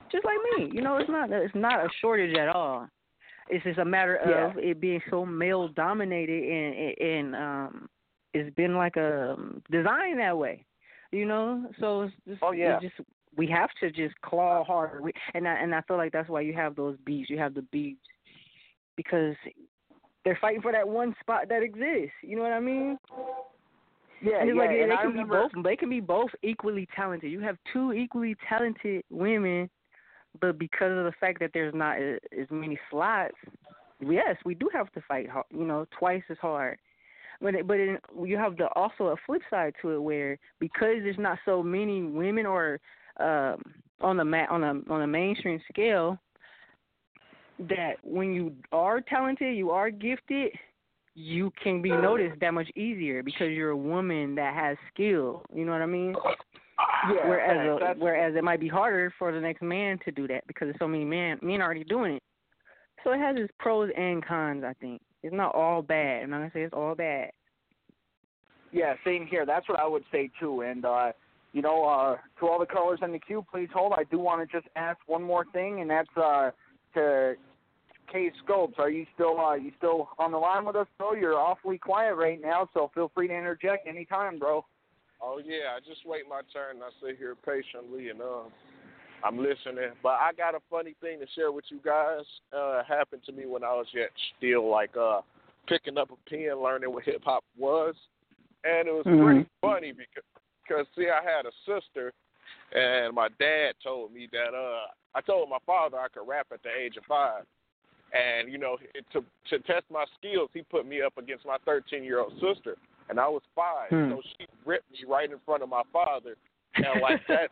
just like me. You know, it's not a shortage at all. It's just a matter of it being so male dominated, and it's been like a designed that way. You know, so it's just, it's just we have to just claw harder. And I feel like that's why you have those beefs. You have the beefs because they're fighting for that one spot that exists. You know what I mean? Yeah, and it's like and they I can remember... be both. They can be both equally talented. You have two equally talented women, but because of the fact that there's not as many slots, yes, we do have to fight hard, you know, twice as hard. But you have also a flip side to it where because there's not so many women or on the mainstream scale, that when you are talented, you are gifted, you can be noticed that much easier because you're a woman that has skill. You know what I mean? Yeah. Whereas it might be harder for the next man to do that because there's so many men already doing it. So it has its pros and cons, I think. It's not all bad. I'm not going to say it's all bad. Yeah, same here. That's what I would say, too. And, you know, to all the callers in the queue, please hold. I do want to just ask one more thing, and that's to K Scopes. Are you still on the line with us, bro? You're awfully quiet right now, so feel free to interject anytime, bro. Oh, yeah, I just wait my turn. I sit here patiently, and I'm listening. But I got a funny thing to share with you guys. Happened to me when I was yet still, like, picking up a pen, learning what hip-hop was. And it was pretty funny because, see, I had a sister, and my dad told me that I told my father I could rap at the age of 5. And, you know, to test my skills, he put me up against my 13-year-old sister. And I was 5, so she ripped me right in front of my father. And, like, that's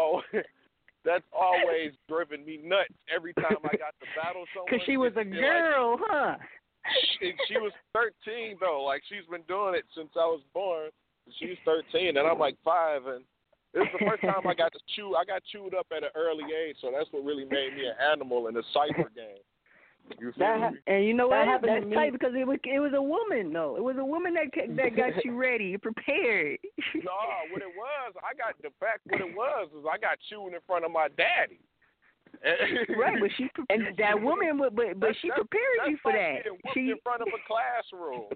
always driven me nuts every time I got to battle someone. Because she was a girl, huh? She was 13, though. Like, she's been doing it since I was born. She's 13, and I'm, like, 5. And this is the first time I got chewed up at an early age, so that's what really made me an animal in the cypher game. You feel me? And you know what? That's tight because it was a woman, though. It was a woman that got you ready, prepared. No, what it was, I got chewed in front of my daddy. Right, but she prepared you for that. She in front of a classroom.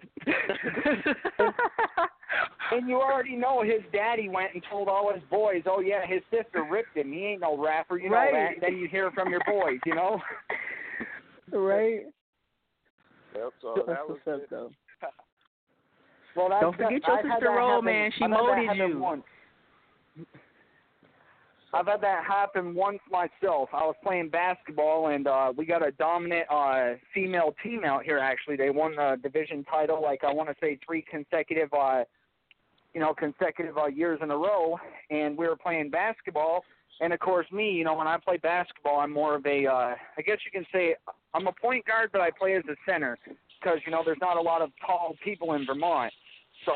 And you already know his daddy went and told all his boys, oh yeah, his sister ripped him. He ain't no rapper, you know that. Then you hear from your boys, you know. Right. Yep, so that was what's up, though. Well, don't forget your sister Roll, man. She molded you. I've had that happen once myself. I was playing basketball, and we got a dominant female team out here, actually. They won the division title, like I want to say 3 consecutive years in a row, and we were playing basketball. And, of course, me, you know, when I play basketball, I'm more of a, I guess you can say I'm a point guard, but I play as a center because, you know, there's not a lot of tall people in Vermont. So,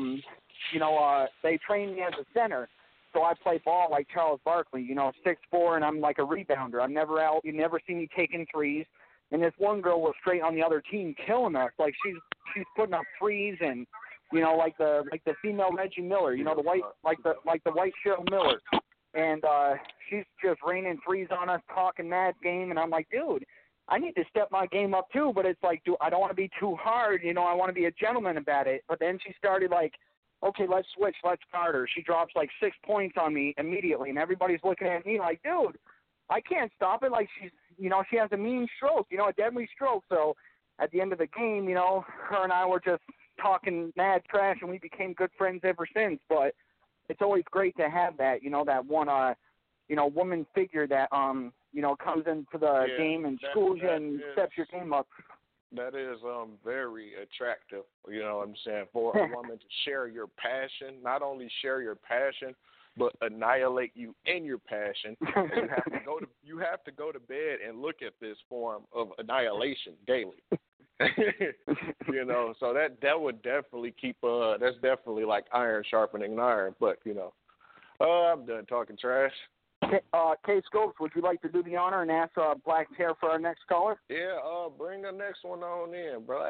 they train me as a center. So I play ball like Charles Barkley, you know, 6'4", and I'm like a rebounder. I'm never out. You never see me taking threes. And this one girl was straight on the other team killing us. Like she's putting up threes and, you know, like the female Reggie Miller, you know, the white Cheryl Miller. And she's just raining threes on us, talking mad game. And I'm like, dude, I need to step my game up too. But it's like, I don't want to be too hard. You know, I want to be a gentleman about it. But then she started like, okay, let's switch. Let's guard her. She drops like 6 points on me immediately. And everybody's looking at me like, dude, I can't stop it. Like she has a mean stroke, you know, a deadly stroke. So at the end of the game, you know, her and I were just talking mad trash and we became good friends ever since. But it's always great to have that, you know, that one, woman figure that, you know, comes into the game and schools you and steps your game up. That is very attractive, you know what I'm saying, for a woman to share your passion, not only share your passion, but annihilate you in your passion. And you have to go to bed and look at this form of annihilation daily. You know, so that would definitely keep that's definitely like iron sharpening iron. But you know, I'm done talking trash. K Scopes, would you like to do the honor and ask Black Hair for our next caller? Yeah, bring the next one on in, Black.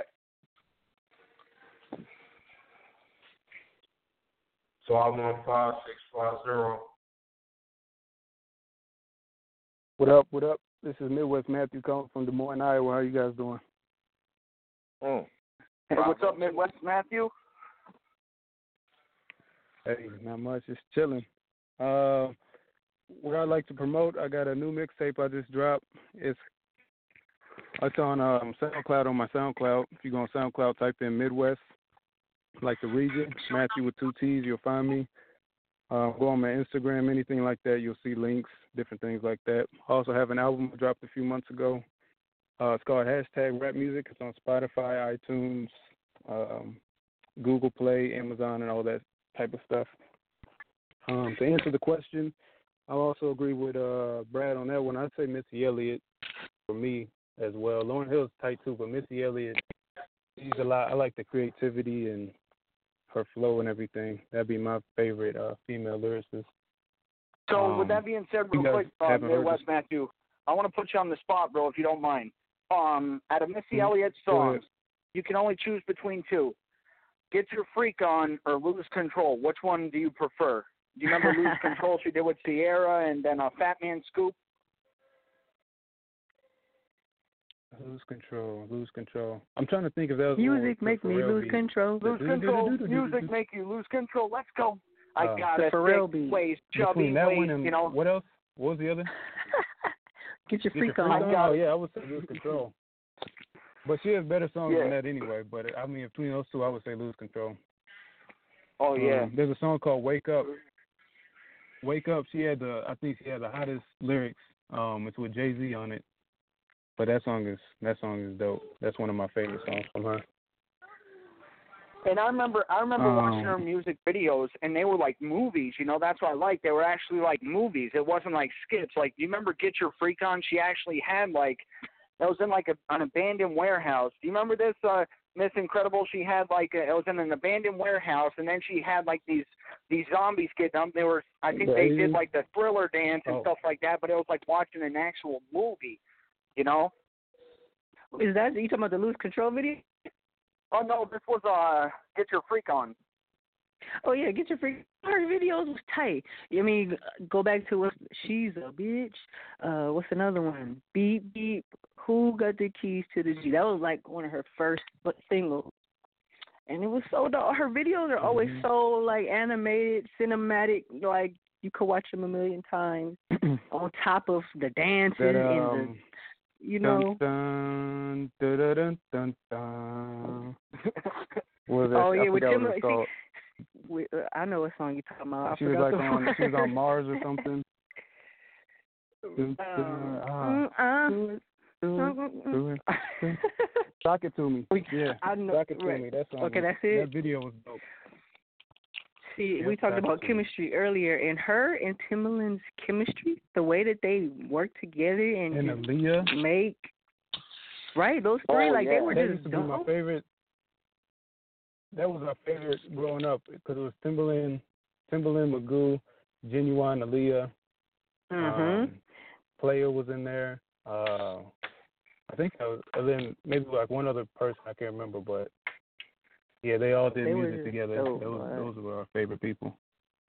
So I'm on 5650. What up? What up? This is Midwest Matthew calling from Des Moines, Iowa. How you guys doing? Hey, what's up, Midwest Matthew? Hey, not much. Just chilling. What I'd like to promote, I got a new mixtape I just dropped. It's on SoundCloud, on my SoundCloud. If you go on SoundCloud, type in Midwest, like the region, Matthew with 2 T's, you'll find me. Go on my Instagram, anything like that, you'll see links, different things like that. I also have an album I dropped a few months ago. It's called #Rap Music. It's on Spotify, iTunes, Google Play, Amazon, and all that type of stuff. To answer the question, I also agree with Brad on that one. I'd say Missy Elliott for me as well. Lauryn Hill's tight too, but Missy Elliott, she's a lot. I like the creativity and her flow and everything. That'd be my favorite female lyricist. So with that being said, real quick, Midwest Matthew, I want to put you on the spot, bro, if you don't mind. Out of Missy Elliott's songs, you can only choose between two. Get Your Freak On or Lose Control. Which one do you prefer? Do you remember Lose Control she did with Sierra and then Fat Man Scoop? Lose control. I'm trying to think if that was music make me lose control. Lose control. Music make you lose control. Let's go. I got it. Thick waist, chubby waist, you know. What else? What was the other? Get your freak on. Oh yeah, I would say Lose Control. But she has better songs than that anyway. But I mean, between those two, I would say Lose Control. Oh yeah. There's a song called Wake Up. Wake Up. I think she had the hottest lyrics. It's with Jay-Z on it. But that song is dope. That's one of my favorite songs from her. And I remember watching her music videos, and they were like movies. You know, that's what I like. They were actually like movies. It wasn't like skits. Like, you remember Get Your Freak On? She actually had like, that was in like an abandoned warehouse. Do you remember this, Miss Incredible? She had like it was in an abandoned warehouse, and then she had like these zombies getting up. They were, I think they did like the Thriller dance and stuff like that. But it was like watching an actual movie. You know? Is that, you talking about the Lose Control video? Oh, no, this was Get Your Freak On. Oh, yeah, Get Your Freak On. Her videos was tight. I mean, go back to She's a Bitch. What's another one? Beep, Beep. Who Got the Keys to the G? That was like one of her first singles. And it was so dope. Her videos are always so, like, animated, cinematic, like, you could watch them a million times on top of the dances and the... You know. Dun, dun, dun, dun, dun. Oh yeah, with Timberlake. I know what song you're talking about. She was on Mars or something. Talk It To Me. Yeah, Talk It To Me. That song. Okay, that's it. That video was dope. See, we talked about chemistry earlier, and her and Timbaland's chemistry, the way that they work together and Aaliyah make, right? Those three, they were that just used to be my favorite. That was my favorite growing up because it was Timbaland, Magoo, Genuine, Aaliyah. Player was in there. I think and then maybe like one other person I can't remember, but. Yeah, they all did music together. Those were our favorite people.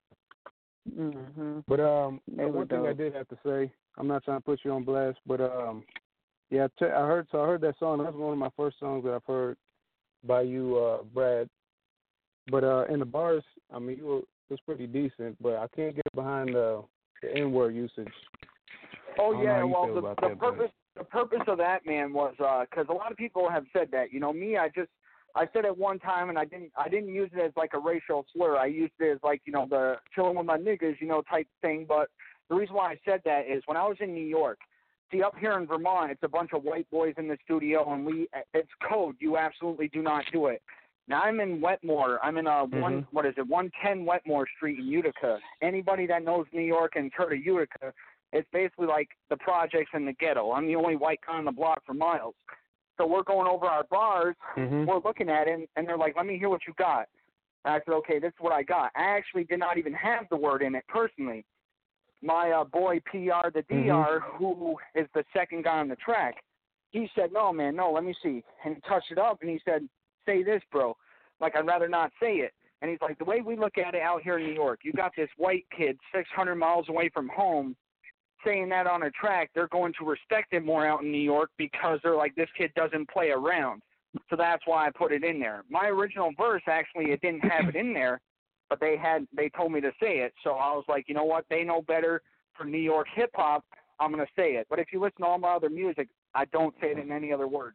But one thing I did have to say, I'm not trying to put you on blast, but I heard that song. That's one of my first songs that I've heard by you, Brad. But in the bars, I mean, it was pretty decent, but I can't get behind the N-word usage. Oh yeah, well the purpose of that, man, was because a lot of people have said that. You know, me, I said it one time, and I didn't use it as like a racial slur. I used it as like, you know, the chilling with my niggas, you know, type thing. But the reason why I said that is when I was in New York, see, up here in Vermont, it's a bunch of white boys in the studio, and it's code. You absolutely do not do it. Now I'm in Wetmore. I'm in 110 Wetmore Street in Utica. Anybody that knows New York and heard of Utica, it's basically like the projects in the ghetto. I'm the only white guy on the block for miles. So we're going over our bars, we're looking at it, and they're like, let me hear what you got. And I said, okay, this is what I got. I actually did not even have the word in it personally. My boy PR the DR, who is the second guy on the track, he said, no, man, no, let me see. And he touched it up, and he said, say this, bro. Like, I'd rather not say it. And he's like, the way we look at it out here in New York, you got this white kid 600 miles away from home saying that on a track, they're going to respect it more out in New York because they're like, this kid doesn't play around. So that's why I put it in there. My original verse, actually, it didn't have it in there, but they told me to say it. So I was like, you know what? They know better for New York hip-hop. I'm going to say it. But if you listen to all my other music, I don't say it in any other words.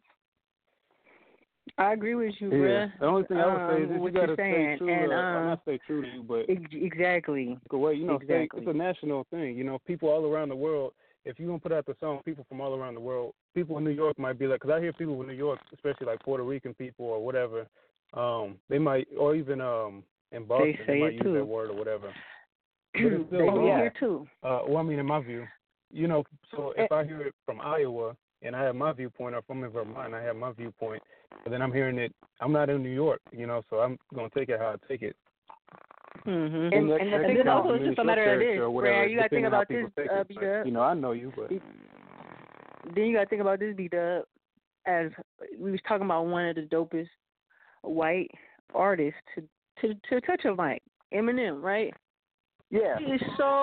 I agree with you, yeah. bruh. The only thing I would say is that you got to stay true and, to, not stay true to you, but exactly. the way, exactly. it's a national thing. People all around the world, if you're going to put out the song, people from all around the world, people in New York might be like, because I hear people in New York, especially like Puerto Rican people or whatever, they might, or even in Boston, they might use that word or whatever. But it's still wrong. Here too. Well, I mean, in my view, so if I hear it from Iowa and I have my viewpoint, or if I'm in Vermont and I have my viewpoint, and then I'm hearing it, I'm not in New York, so I'm going to take it how I take it. Mm-hmm. And then also it's just a matter of this, Brad. You got to think about this, B-Dub. I know you, but then you got to think about this, B-Dub, as we was talking about one of the dopest white artists to touch a mic, Eminem, right? Yeah. He is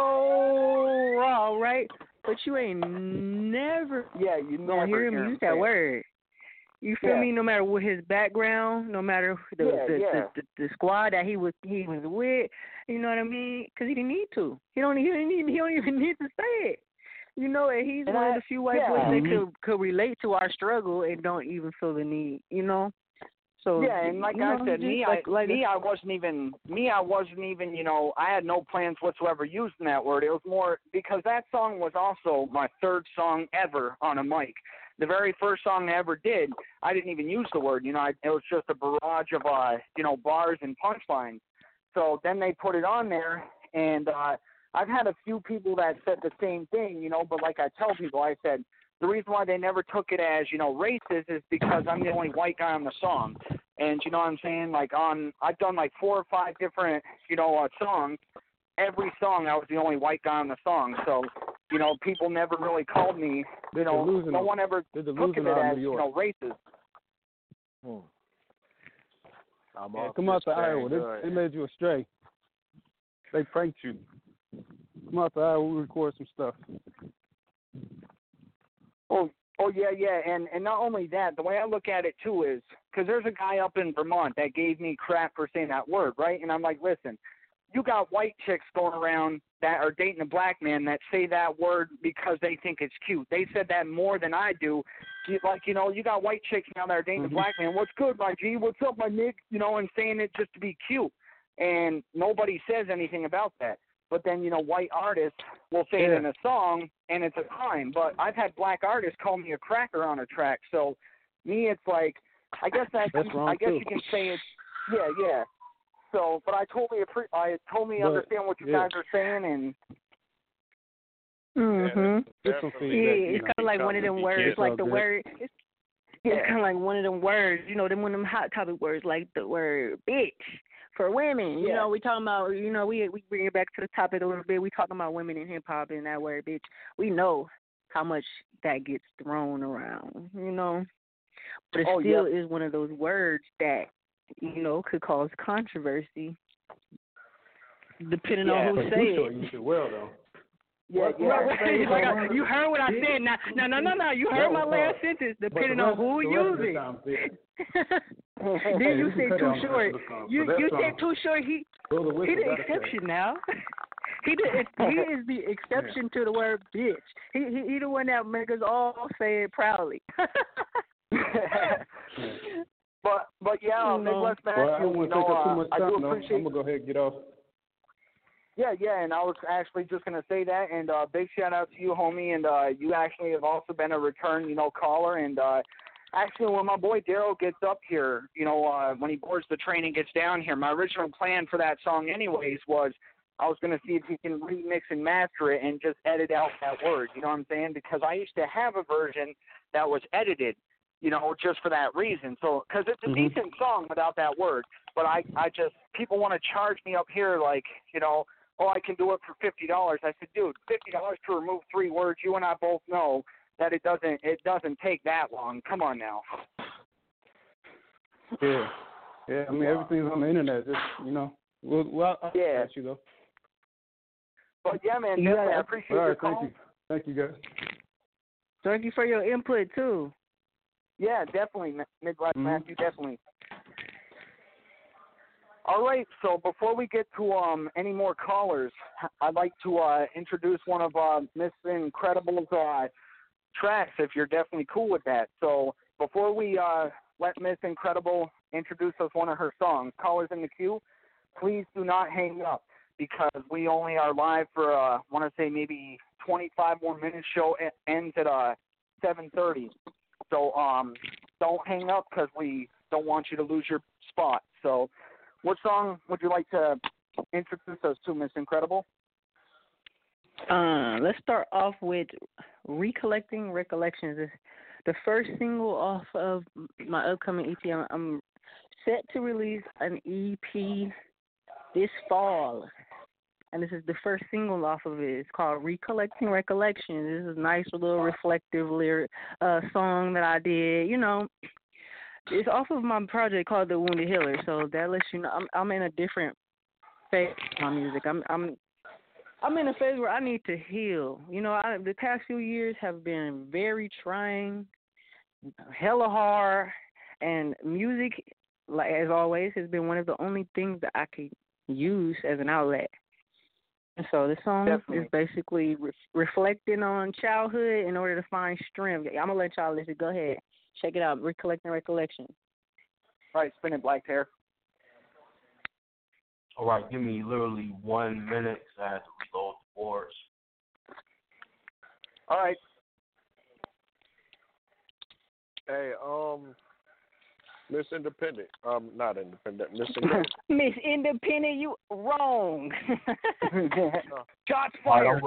so raw, right? But you ain't never gonna hear him use that word. You feel me? No matter what his background, no matter the squad that he was with, you know what I mean? Because he didn't need to. He don't even need to say it. And he's one of the few white boys that could relate to our struggle and don't even feel the need. So and like I said, I wasn't even, I had no plans whatsoever using that word. It was more because that song was also my third song ever on a mic. The very first song I ever did, I didn't even use the word. It was just a barrage of bars and punchlines. So then they put it on there, and I've had a few people that said the same thing, but like I tell people, I said, the reason why they never took it as, racist is because I'm the only white guy on the song. And you know what I'm saying? I've done 4 or 5 different, songs. Every song, I was the only white guy on the song. So, people never really called me, no one ever took it as, racist. Come out to Iowa. They made you astray. They pranked you. Come out to Iowa, we'll record some stuff. Oh, yeah, and not only that, the way I look at it, too, is, because there's a guy up in Vermont that gave me crap for saying that word, right? And I'm like, listen, you got white chicks going around that are dating a black man that say that word because they think it's cute. They said that more than I do. You got white chicks now that are dating a black man. What's good, my G? What's up, my Nick? And saying it just to be cute. And nobody says anything about that. But then, white artists will say it in a song, and it's a crime. But I've had black artists call me a cracker on a track. So, me, it's like, I guess wrong I guess too. you can say it. Yeah. So, but I totally understand what you guys are saying, and. It's kind of like one of them words, like the word. It's kind of like one of them words, one of them hot topic words, like the word bitch. For women, we talking about, we bring it back to the topic a little bit. We talking about women in hip hop and that word, bitch. We know how much that gets thrown around, But it still is one of those words that, could cause controversy, depending on who say it. You should well though. You heard what I said. No. You heard my last sentence. Depending on who uses it. Then you said too short. You said too short. He the exception now. He is the exception to the word bitch. He the one that make us all say it proudly. But yeah, Midwest Matthew, I do appreciate. I'm gonna go ahead and get off. Yeah, and I was actually just going to say that, and big shout-out to you, homie, and you actually have also been a return, caller, and actually when my boy Daryl gets up here, when he boards the train and gets down here, my original plan for that song anyways was I was going to see if he can remix and master it and just edit out that word, you know what I'm saying, because I used to have a version that was edited, just for that reason, so, because it's a decent song without that word, but I just, people want to charge me up here like, I can do it for $50. I said, dude, $50 to remove 3 words. You and I both know that it doesn't take that long. Come on now. Yeah. I mean, everything's on the internet. Just I'll ask you though. But yeah, man, definitely, I appreciate your call. Thank you, guys. Thank you for your input too. Yeah, definitely, Midwest Matthew, definitely. All right, so before we get to any more callers, I'd like to introduce one of Miss Incredible's tracks, if you're definitely cool with that. So before we let Miss Incredible introduce us one of her songs, callers in the queue, please do not hang up because we only are live for, I want to say maybe 25 more minutes. Show ends at 7:30. So don't hang up because we don't want you to lose your spot. So what song would you like to introduce us to, Miss Incredible? Let's start off with Recollecting Recollections. It's the first single off of my upcoming EP. I'm set to release an EP this fall, and this is the first single off of it. It's called Recollecting Recollections. This is a nice little reflective song that I did. You know, it's off of my project called The Wounded Healer, so that lets you know I'm in a different phase of my music. I'm in a phase where I need to heal. You know, the past few years have been very trying, hella hard, and music, like as always, has been one of the only things that I could use as an outlet. And so this song is basically reflecting on childhood in order to find strength. I'm going to let y'all listen. Go ahead. Check it out. Recollecting Recollection. All right, spin it, Black Hair. All right, give me literally 1 minute because I have to reload the boards. All right. Hey, Miss Independent. Not Independent. Miss Independent. Miss Independent, you wrong. Shots fired.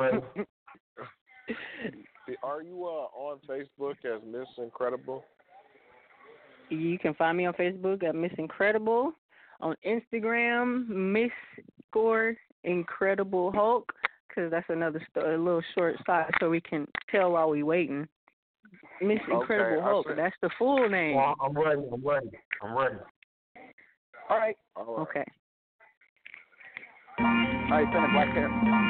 Are you on Facebook as Miss Incredible? You can find me on Facebook at Miss Incredible. On Instagram, Miss_Incredible Hulk, because that's another a little short side so we can tell while we waiting. Miss Incredible Hulk, that's the full name. Well, I'm ready. All right. Okay. All right, send it, Black Hair.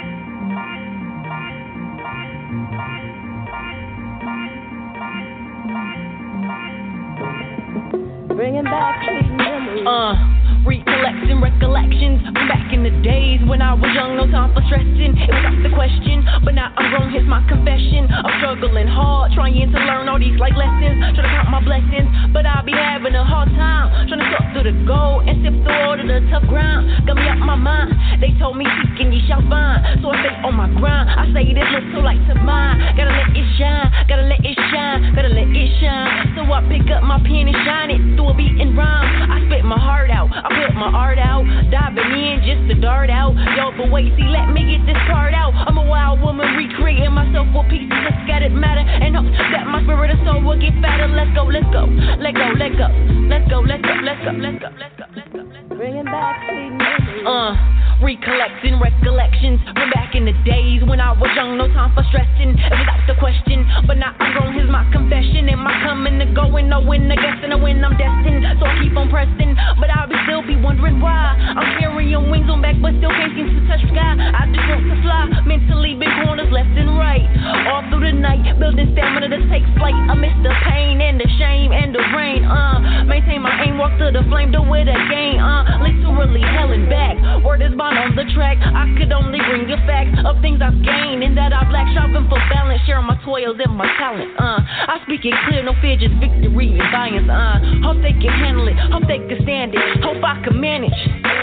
Bringing back sweet memories. Recollecting recollections from back in the days when I was young, no time for stressing. It was out the question, but now I'm grown, here's my confession. I'm struggling hard, trying to learn all these life lessons, trying to count my blessings, but I be having a hard time trying to talk through the gold and sift through all of the tough ground. Got me out my mind. They told me seek and ye shall find, so I stay on my grind. I say this little light to mine. Gotta let it shine, gotta let it shine, gotta let it shine. So I pick up my pen and shine it through a beat and rhyme. I spit my heart out. I put my art out, diving in just to dart out. Yo, but wait, see, let me get this part out. I'm a wild woman recreating myself with pieces of scattered matter, and hope that my spirit and soul will get fatter. Let's go, let's go, let go, let go, let's go, let's go, let's go, let's go, let's go, let's go. Bringing back sweet memories. Recollecting recollections from back in the days when I was young, no time for stressing. It was out the question, but now I'm grown, here's my confession. Am I coming to go and knowing the guessing and when I'm destined? So I keep on pressing, but I'll still be wondering why I'm carrying wings on back, but still can't seem to touch sky. I just want to fly, mentally big corners left and right, all through the night, building stamina to take flight. I miss the pain and the shame and the rain. Maintain my aim, walk to the flame, do it again. Literally hell and back. Word is bond on the track. I could only bring you facts of things I've gained and that I've lacked. Shopping for balance, sharing my toils and my talent. I speak it clear, no fear, just victory and defiance. Hope they can handle it, hope they can stand it, hope I can manage.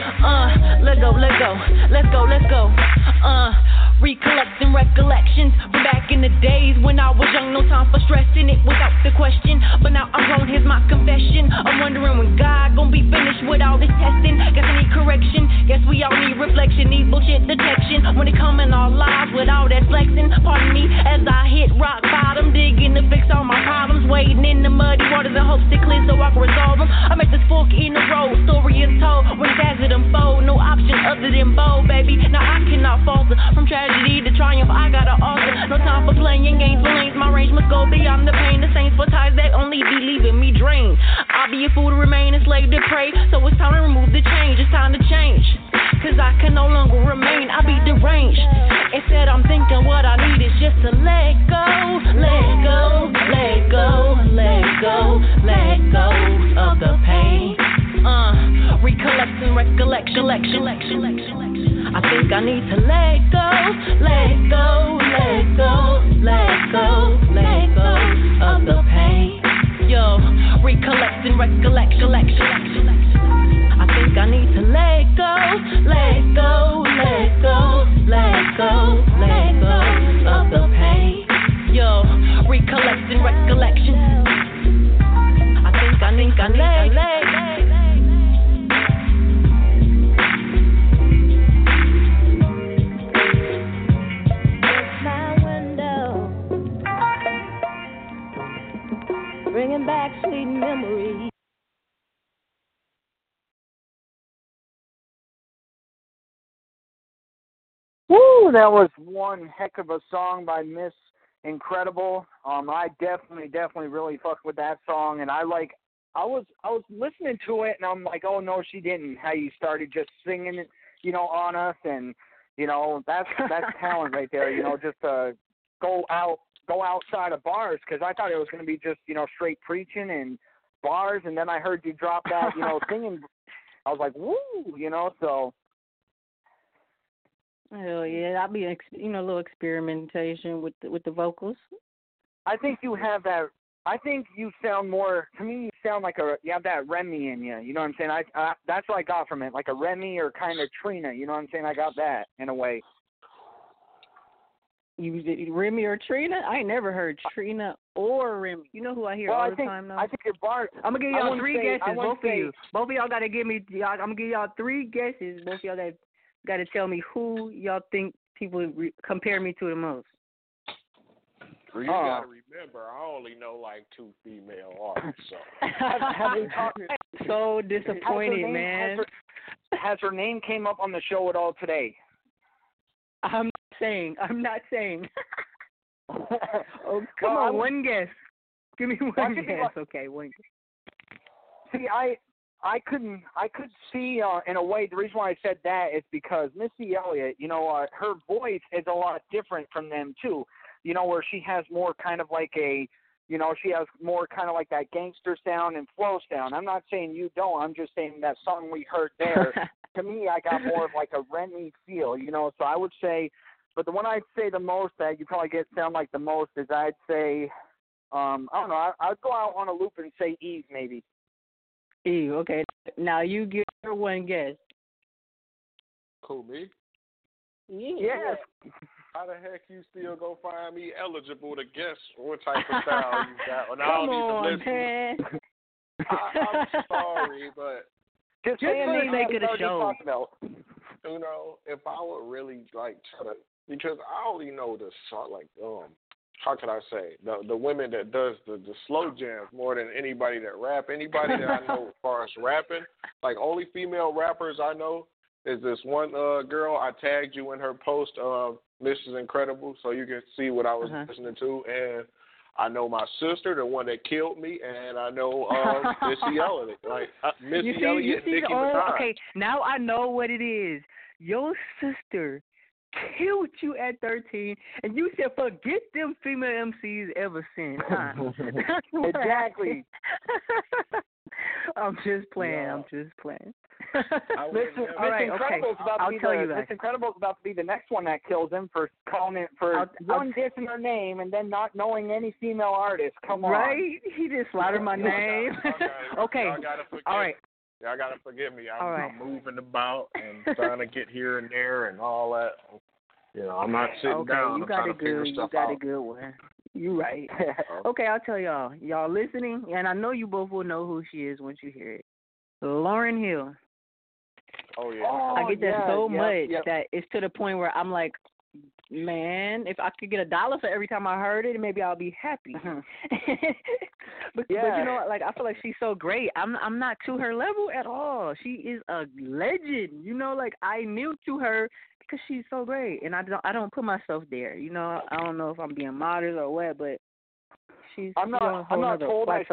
Let go, let go, let's go, let's go. Recollecting recollections from back in the days when I was young, no time for stressing. It was out the question, but now I'm grown, here's my confession. I'm wondering when God gon' be finished with all this testing. Guess I need correction, guess we all need reflection, need bullshit detection. When it come in our lives with all that flexing, pardon me as I hit rock bottom, digging to fix all my problems, wading in the muddy waters in hopes to clear so I can resolve them. I'm at this fork in the road, story is told when it's as it unfold, no option other than bold, baby. Now I cannot falter from tragedy to triumph. I got an altar, no time for playing games for lanes. My range must go beyond the pain. The saints for ties that only be leaving me drained. I'll be a fool to remain enslaved to pray, so it's time to remove the change. It's time to change, cause I can no longer remain. I be deranged. Instead I'm thinking what I need is just a leg. need to let go, let go, let go, let go, let go of the pain. Yo, recollecting recollection. I think I need to let go, let go, let go, let go, let go of the pain. Yo, recollecting recollection. I think I need to let go. Bringing back sweet memories. Woo, that was one heck of a song by Miss Incredible. I definitely really fucked with that song, and I was listening to it, and I'm like, oh no, she didn't. How you started just singing it, on us, and that's talent right there. Just to go outside of bars, because I thought it was going to be just straight preaching and bars, and then I heard you drop that singing. I was like, woo, so. Hell yeah, I'll be a little experimentation with the vocals. I think you have that. I think you sound more. To me, you sound like you have that Remy in you. You know what I'm saying? I that's what I got from it, like a Remy or kind of Trina. You know what I'm saying? I got that in a way. You Remy or Trina? I ain't never heard Trina or Remy. You know who I hear all the time though? I think your bar. I'm gonna give y'all three guesses. Both of you. Both of y'all gotta give me. I'm gonna give y'all three guesses. Both of y'all got to tell me who y'all think people compare me to the most. Well, you got to remember, I only know like 2 female artists. So, so disappointed, man. Has her name came up on the show at all today? I'm not saying. Oh, come on, one guess. Give me one guess. Okay, one guess. See, I could see in a way the reason why I said that is because Missy Elliott, her voice is a lot different from them too. Where she has more kind of like she has more kind of like that gangster sound and flow sound. I'm not saying you don't. I'm just saying that song we heard there. To me, I got more of like a Remy feel, So I would say, but the one I'd say the most that you probably sound like the most is I'd say, I don't know. I'd go out on a loop and say Eve maybe. Eve, okay. Now you give her one guess. Cool, me? Yes. How the heck you still go find me eligible to guess what type of style you got? When I don't on, need to listen. Man. I'm sorry, but just for the sake of the show. If I would really like try to, because I only know the song how can I say, the women that does the slow jams more than anybody that rap. Anybody that I know as far as rapping, like only female rappers I know is this one girl. I tagged you in her post, Mrs. Incredible, so you can see what I was listening to. And I know my sister, the one that killed me, and I know Missy Elliott. Like Missy Elliott, Nicki Minaj. Okay, now I know what it is. Your sister killed you at 13, and you said forget them female MCs ever since, huh? Exactly. I'm just playing. Yeah. I'm just playing. Miss Incredible's about to be the next one that kills him for calling it for one diss in her name and then not knowing any female artist. Come on. Right? He just slaughtered my name. Okay. All right. Y'all gotta forgive me. I'm moving about and trying to get here and there and all that. I'm not sitting down. You got a good one. You right. Okay, I'll tell y'all. Y'all listening, and I know you both will know who she is once you hear it. Lauryn Hill. Oh yeah. I get that so much that it's to the point where I'm like, man, if I could get $1 for every time I heard it, maybe I'll be happy. But like I feel like she's so great. I'm not to her level at all. She is a legend. Like I kneel to her because she's so great, and I don't put myself there. I don't know if I'm being modest or what, but she's. I'm not told I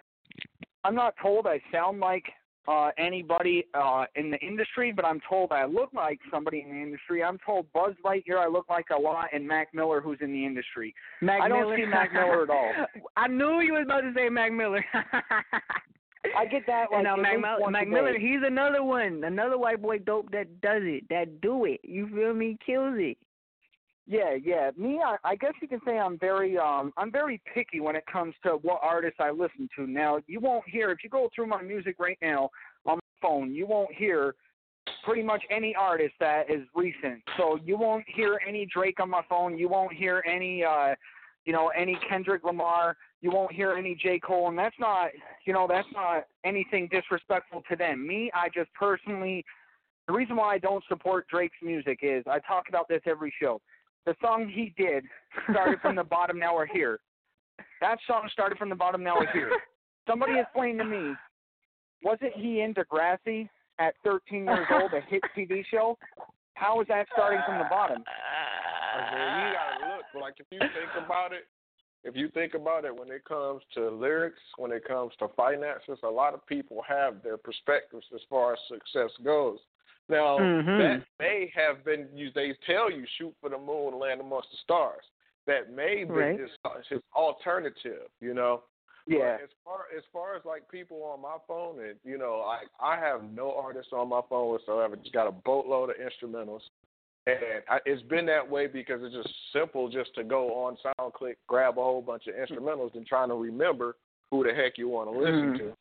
sound like anybody in the industry, but I'm told I look like somebody in the industry. I'm told Buzz Lightyear I look like a lot, and Mac Miller, who's in the industry. I don't see Mac Miller at all. I knew you was about to say Mac Miller. I get that. Like, Mac Miller, he's another white boy dope that does it, that do it. You feel me? Kills it. Yeah. Me, I guess you can say I'm very picky when it comes to what artists I listen to. Now, you won't hear, if you go through my music right now on my phone, you won't hear pretty much any artist that is recent. So you won't hear any Drake on my phone. You won't hear any, any Kendrick Lamar. You won't hear any J. Cole, and that's not anything disrespectful to them. Me, I just personally, the reason why I don't support Drake's music is, I talk about this every show. The song he did started from the bottom, now we're here. That song started from the bottom, now we're here. Somebody explain to me, wasn't he in Degrassi at 13 years old, a hit TV show? How is that starting from the bottom? You gotta look, like if you think about it, when it comes to lyrics, when it comes to finances, a lot of people have their perspectives as far as success goes. Now, that may have been, they tell you shoot for the moon, land amongst the stars. That may be his alternative, Yeah. But as far as like people on my phone, and I have no artists on my phone whatsoever. Just got a boatload of instrumentals, and it's been that way because it's just simple, just to go on SoundClick, grab a whole bunch of instrumentals, and trying to remember who the heck you want to listen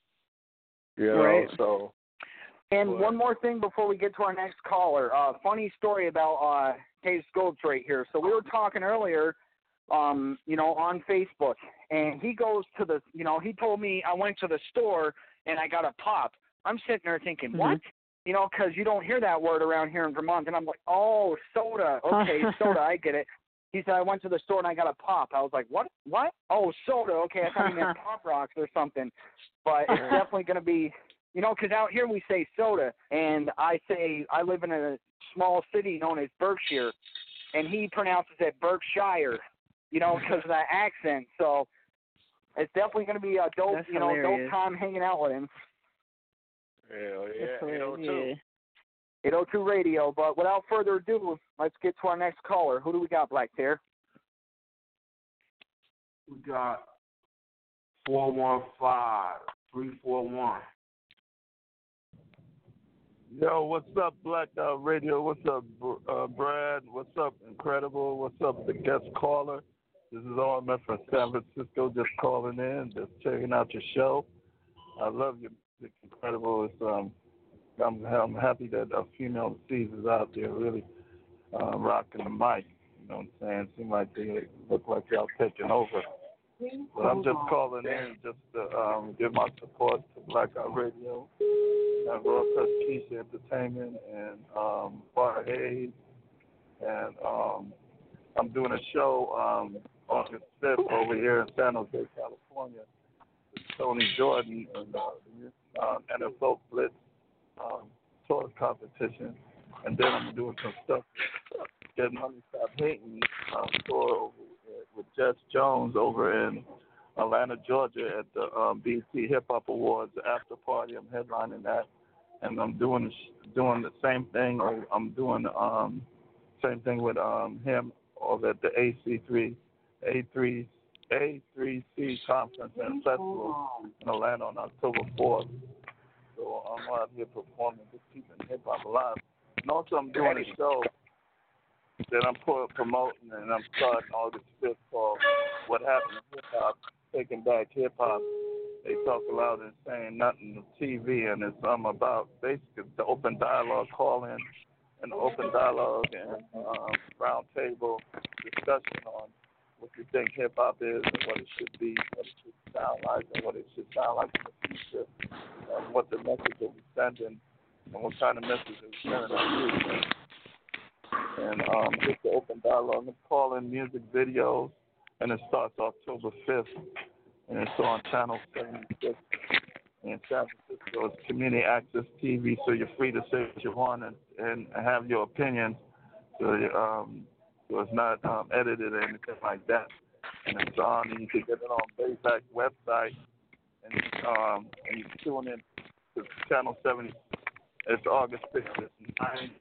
to. So. And one more thing before we get to our next caller. Funny story about Case Scopes right here. So we were talking earlier, on Facebook, and he goes to the, he told me I went to the store and I got a pop. I'm sitting there thinking, what? Because you don't hear that word around here in Vermont. And I'm like, oh, soda. Okay, soda, I get it. He said, I went to the store and I got a pop. I was like, what? Oh, soda. Okay, I thought he meant Pop Rocks or something. But it's definitely going to be, because out here we say soda. And I live in a small city known as Berkshire, and he pronounces it Berkshire, because of that accent. So it's definitely going to be a dope, dope time hanging out with him. Hell yeah, 802. 802 Radio. But without further ado, let's get to our next caller. Who do we got, Black Tear? We got 415-341. Yo, what's up, Black Radio? What's up, Brad? What's up, Incredible? What's up, the guest caller? This is RMF from San Francisco, just calling in, just checking out your show. I love your music, Incredible. It's, I'm happy that female MCs is out there really rocking the mic. You know what I'm saying? Seem like they look like y'all taking over. But I'm just calling in just to give my support to Blackout Radio, and Raw Press Keisha Entertainment, and Far Hayes. And I'm doing a show August 5th over here in San Jose, California, with Tony Jordan and the NFL Blitz tour competition. And then I'm doing some stuff, Get Money Stop Hating tour with Jess Jones over in Atlanta, Georgia at the BET Hip Hop Awards after party. I'm headlining that, and I'm doing the same thing. I'm doing same thing with him over at the A3C conference and festival in Atlanta on October 4th. So I'm out here performing, just keeping hip hop alive. And also I'm doing a show that I'm promoting, and I'm starting August 5th called What Happened to Hip Hop, Taking Back Hip Hop. They talk loud and saying nothing on TV, and it's about basically the open dialogue, call in an open dialogue and round table discussion on what you think hip hop is and what it should be, what it should sound like, and what it should sound like in the future, and what the message will be sending, and what kind of message it will send on you. And just the open dialogue and call in music videos, and it starts October 5th, and it's on Channel 76 in San Francisco. It's community access TV, so you're free to say what you want and have your opinion. So it's not edited or anything like that. And it's on, and you can get it on Bayback website, and you can tune in to Channel 70. It's August 5th. It's 9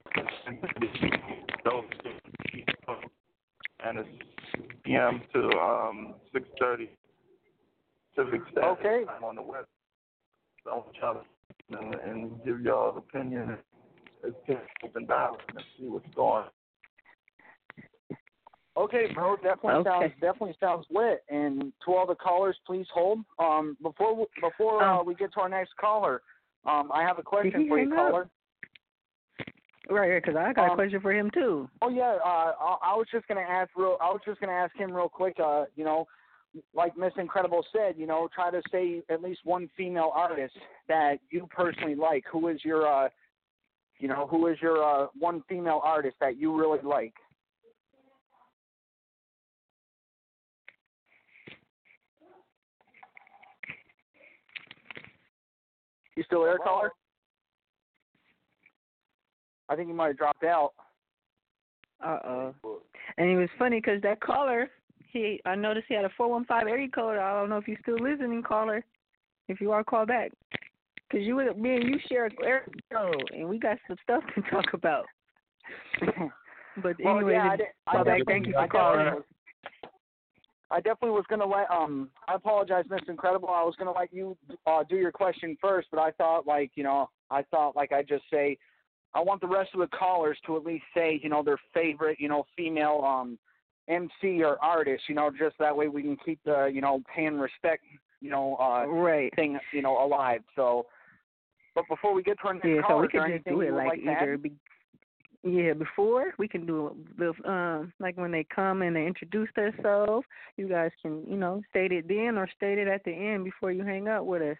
and it's p.m. to 6:30 Pacific Standard Time on the west. I want y'all to and give y'all opinion. It's just open dialogue and see what's going on. Okay, bro. Definitely sounds lit. And to all the callers, please hold. Before we get to our next caller, I have a question for you, caller. Right here, because I got a question for him too. Oh yeah, I was just gonna ask him real quick. You know, like Miss Incredible said, you know, try to say at least one female artist that you personally like. Who is your one female artist that you really like? You still there, caller? I think he might have dropped out. And it was funny because that caller, I noticed he had a 415 area code. I don't know if you're still listening, caller. If you are, call back. Because me and you share an area code, and we got some stuff to talk about. But anyway, thank you for calling. I definitely was going to let, I apologize, Miss Incredible. I was going to let you do your question first, but I thought I'd just say, I want the rest of the callers to at least say, you know, their favorite, you know, female MC or artist, you know, just that way we can keep the, you know, pay and respect, you know, thing, you know, alive. So, but before we get to our next caller, is there anything you would like to add? Before we can do like when they come and they introduce themselves, you guys can, you know, state it then or state it at the end before you hang up with us.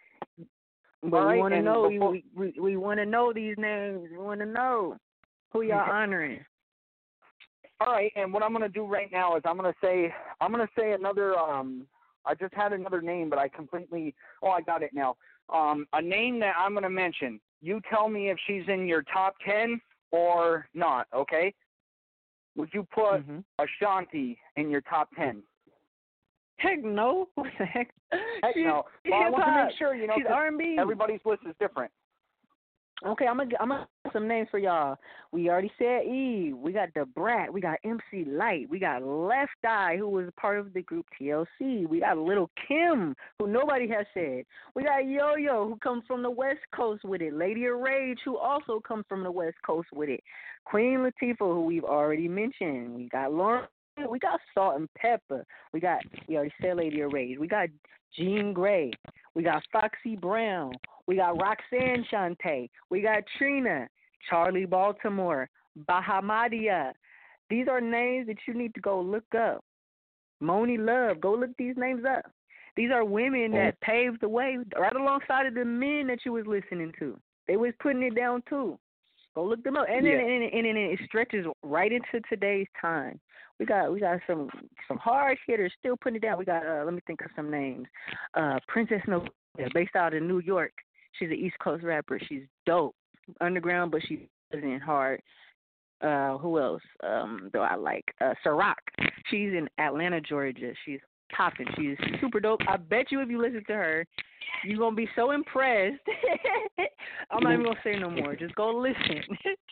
But we want to know we want to know these names. We want to know who y'all honoring. All right, and what I'm going to do right now is I'm going to say another. I just had another name, but I got it now. A name that I'm going to mention. You tell me if she's in your top 10 or not. Okay? Would you put Ashanti in your top 10? Heck no. What the heck? Heck no. Well, I want to make sure, you know, she's R&B. Everybody's list is different. Okay, I'm gonna get some names for y'all. We already said Eve. We got Da Brat. We got MC Light. We got Left Eye, who was part of the group TLC. We got Little Kim, who nobody has said. We got Yo-Yo, who comes from the West Coast with it. Lady of Rage, who also comes from the West Coast with it. Queen Latifah, who we've already mentioned. We got Lauren. We got Salt and Pepper. We already said Lady of Rage. We got Jean Grey. We got Foxy Brown. We got Roxanne Shante. We got Trina, Charlie Baltimore, Bahamadia. These are names that you need to go look up. Moni Love, go look these names up. These are women that paved the way right alongside of the men that you was listening to. They was putting it down too. Go look them up, and then it stretches right into today's time. We got some hard hitters still putting it down. We got let me think of some names. Princess Nokia, based out of New York. She's an East Coast rapper. She's dope, underground, but she's hard. Who else? Do I like? Ciroc. She's in Atlanta, Georgia. She's popping. She's super dope. I bet you if you listen to her, you're gonna be so impressed. I'm not even gonna say no more. Just go listen.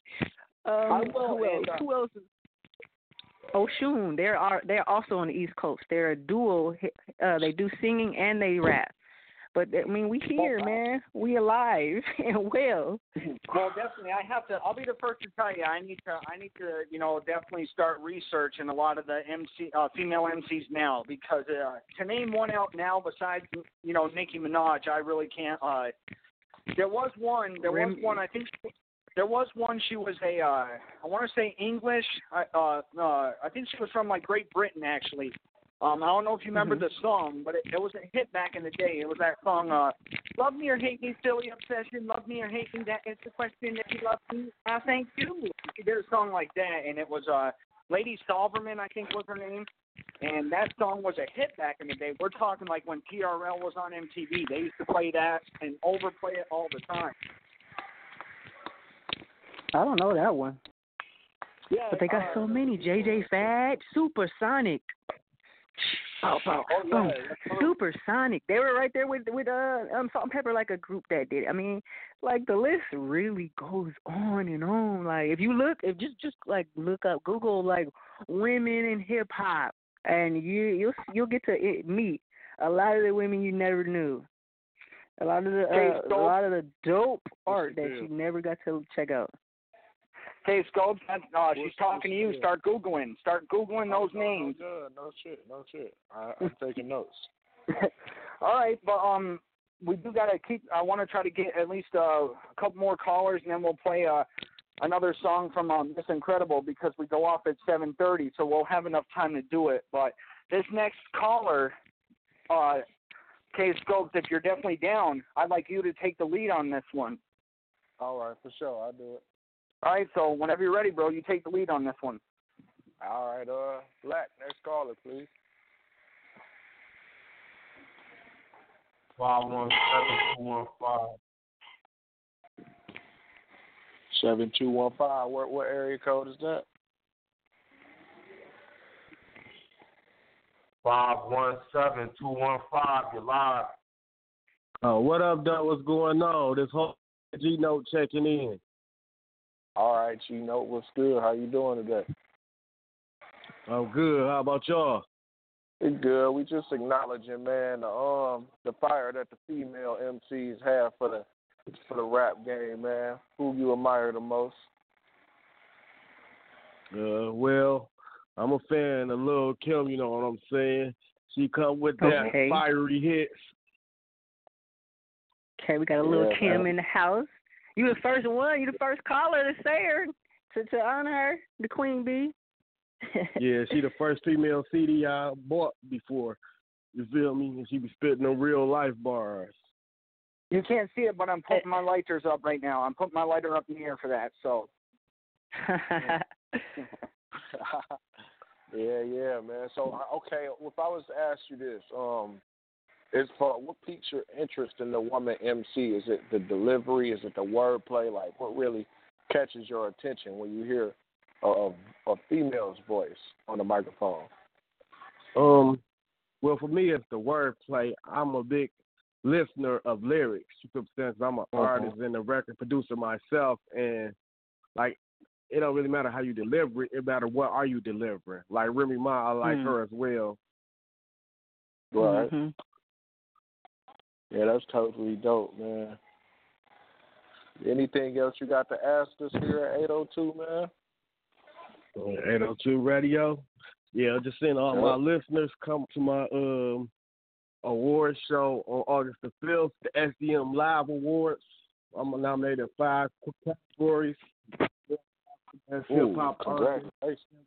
Who else? Oshun. They're also on the East Coast. They're a duo. They do singing and they rap. But I mean, we here, man. We alive and well. Well, definitely. I'll be the first to tell you. I need to, you know, definitely start researching a lot of the female MCs now, because to name one out now besides, you know, Nicki Minaj, I really can't. There was one. I think there was one. She was I want to say English. I think she was from like Great Britain, actually. I don't know if you remember the song, but it was a hit back in the day. It was that song, Love Me or Hate Me, Silly Obsession, Love Me or Hate Me, that is the question, if you love me, I thank you. She did a song like that, and it was Lady Solverman, I think was her name, and that song was a hit back in the day. We're talking like when TRL was on MTV. They used to play that and overplay it all the time. I don't know that one. Yeah, but they got so many. JJ Fad, Supersonic. Supersonic. They were right there with Salt and Pepper, like a group that did it. I mean, like the list really goes on and on. Like if you look, just like look up, Google like women in hip hop, and you'll get to meet a lot of the women you never knew. A lot of the dope art that you never got to check out. Hey, Scopes, she's talking to you. Start Googling. Start Googling those names. No shit. I'm taking notes. All right, but we do got to keep. I want to try to get at least a couple more callers, and then we'll play another song from Miss Incredible because we go off at 7:30, so we'll have enough time to do it. But this next caller, K Scopes, if you're definitely down, I'd like you to take the lead on this one. All right, for sure, I'll do it. All right, so whenever you're ready, bro, you take the lead on this one. All right, Black, next caller, please. 517-215. 7215. What area code is that? 517-215. You're live. What up, though? What's going on? This whole G-Note checking in. All right, G-Note, what's good? How you doing today? I'm good. How about y'all? It's good. We just acknowledging, man, the fire that the female MCs have for the rap game, man. Who you admire the most? Well, I'm a fan of Lil' Kim, you know what I'm saying? She come with that fiery hits. Okay, we got a Lil' Kim in the house. You the first one. You the first caller to say her, to honor her, the Queen Bee. Yeah, she the first female CD I bought before. You feel me? And she be spitting them real life bars. You can't see it, but I'm putting my lighters up right now. I'm putting my lighter up in the air for that. So. Yeah, man. So, okay, if I was to ask you this, what piques your interest in the woman MC? Is it the delivery? Is it the wordplay? Like, what really catches your attention when you hear a female's voice on the microphone? Well, for me, it's the wordplay. I'm a big listener of lyrics. Since I'm an artist and a record producer myself, and like, it don't really matter how you deliver it. It matters what are you delivering. Like Remy Ma, I like her as well. Right. Mm-hmm. Yeah, that's totally dope, man. Anything else you got to ask us here at 802, man? 802 Radio. Yeah, just seeing all my listeners come to my award show on August the 5th, the SDM Live Awards. I'm nominated in 5 categories. Hip-hop congratulations.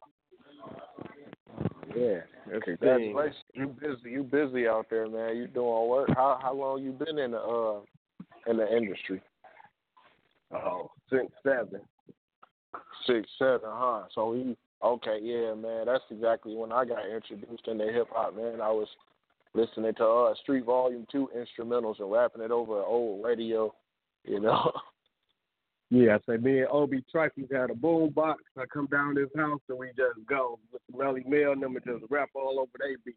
Yeah, congratulations. You busy out there, man. You doing work. How long you been in the industry? Oh, 6, 7. 6, 7, huh? So yeah, man. That's exactly when I got introduced into hip hop, man. I was listening to Street Volume 2 instrumentals and rapping it over an old radio, you know. Yeah, I say me and Obi Trice, we had a boom box. I come down this house and we just go with the Melly Mel and them and just rap all over they beat.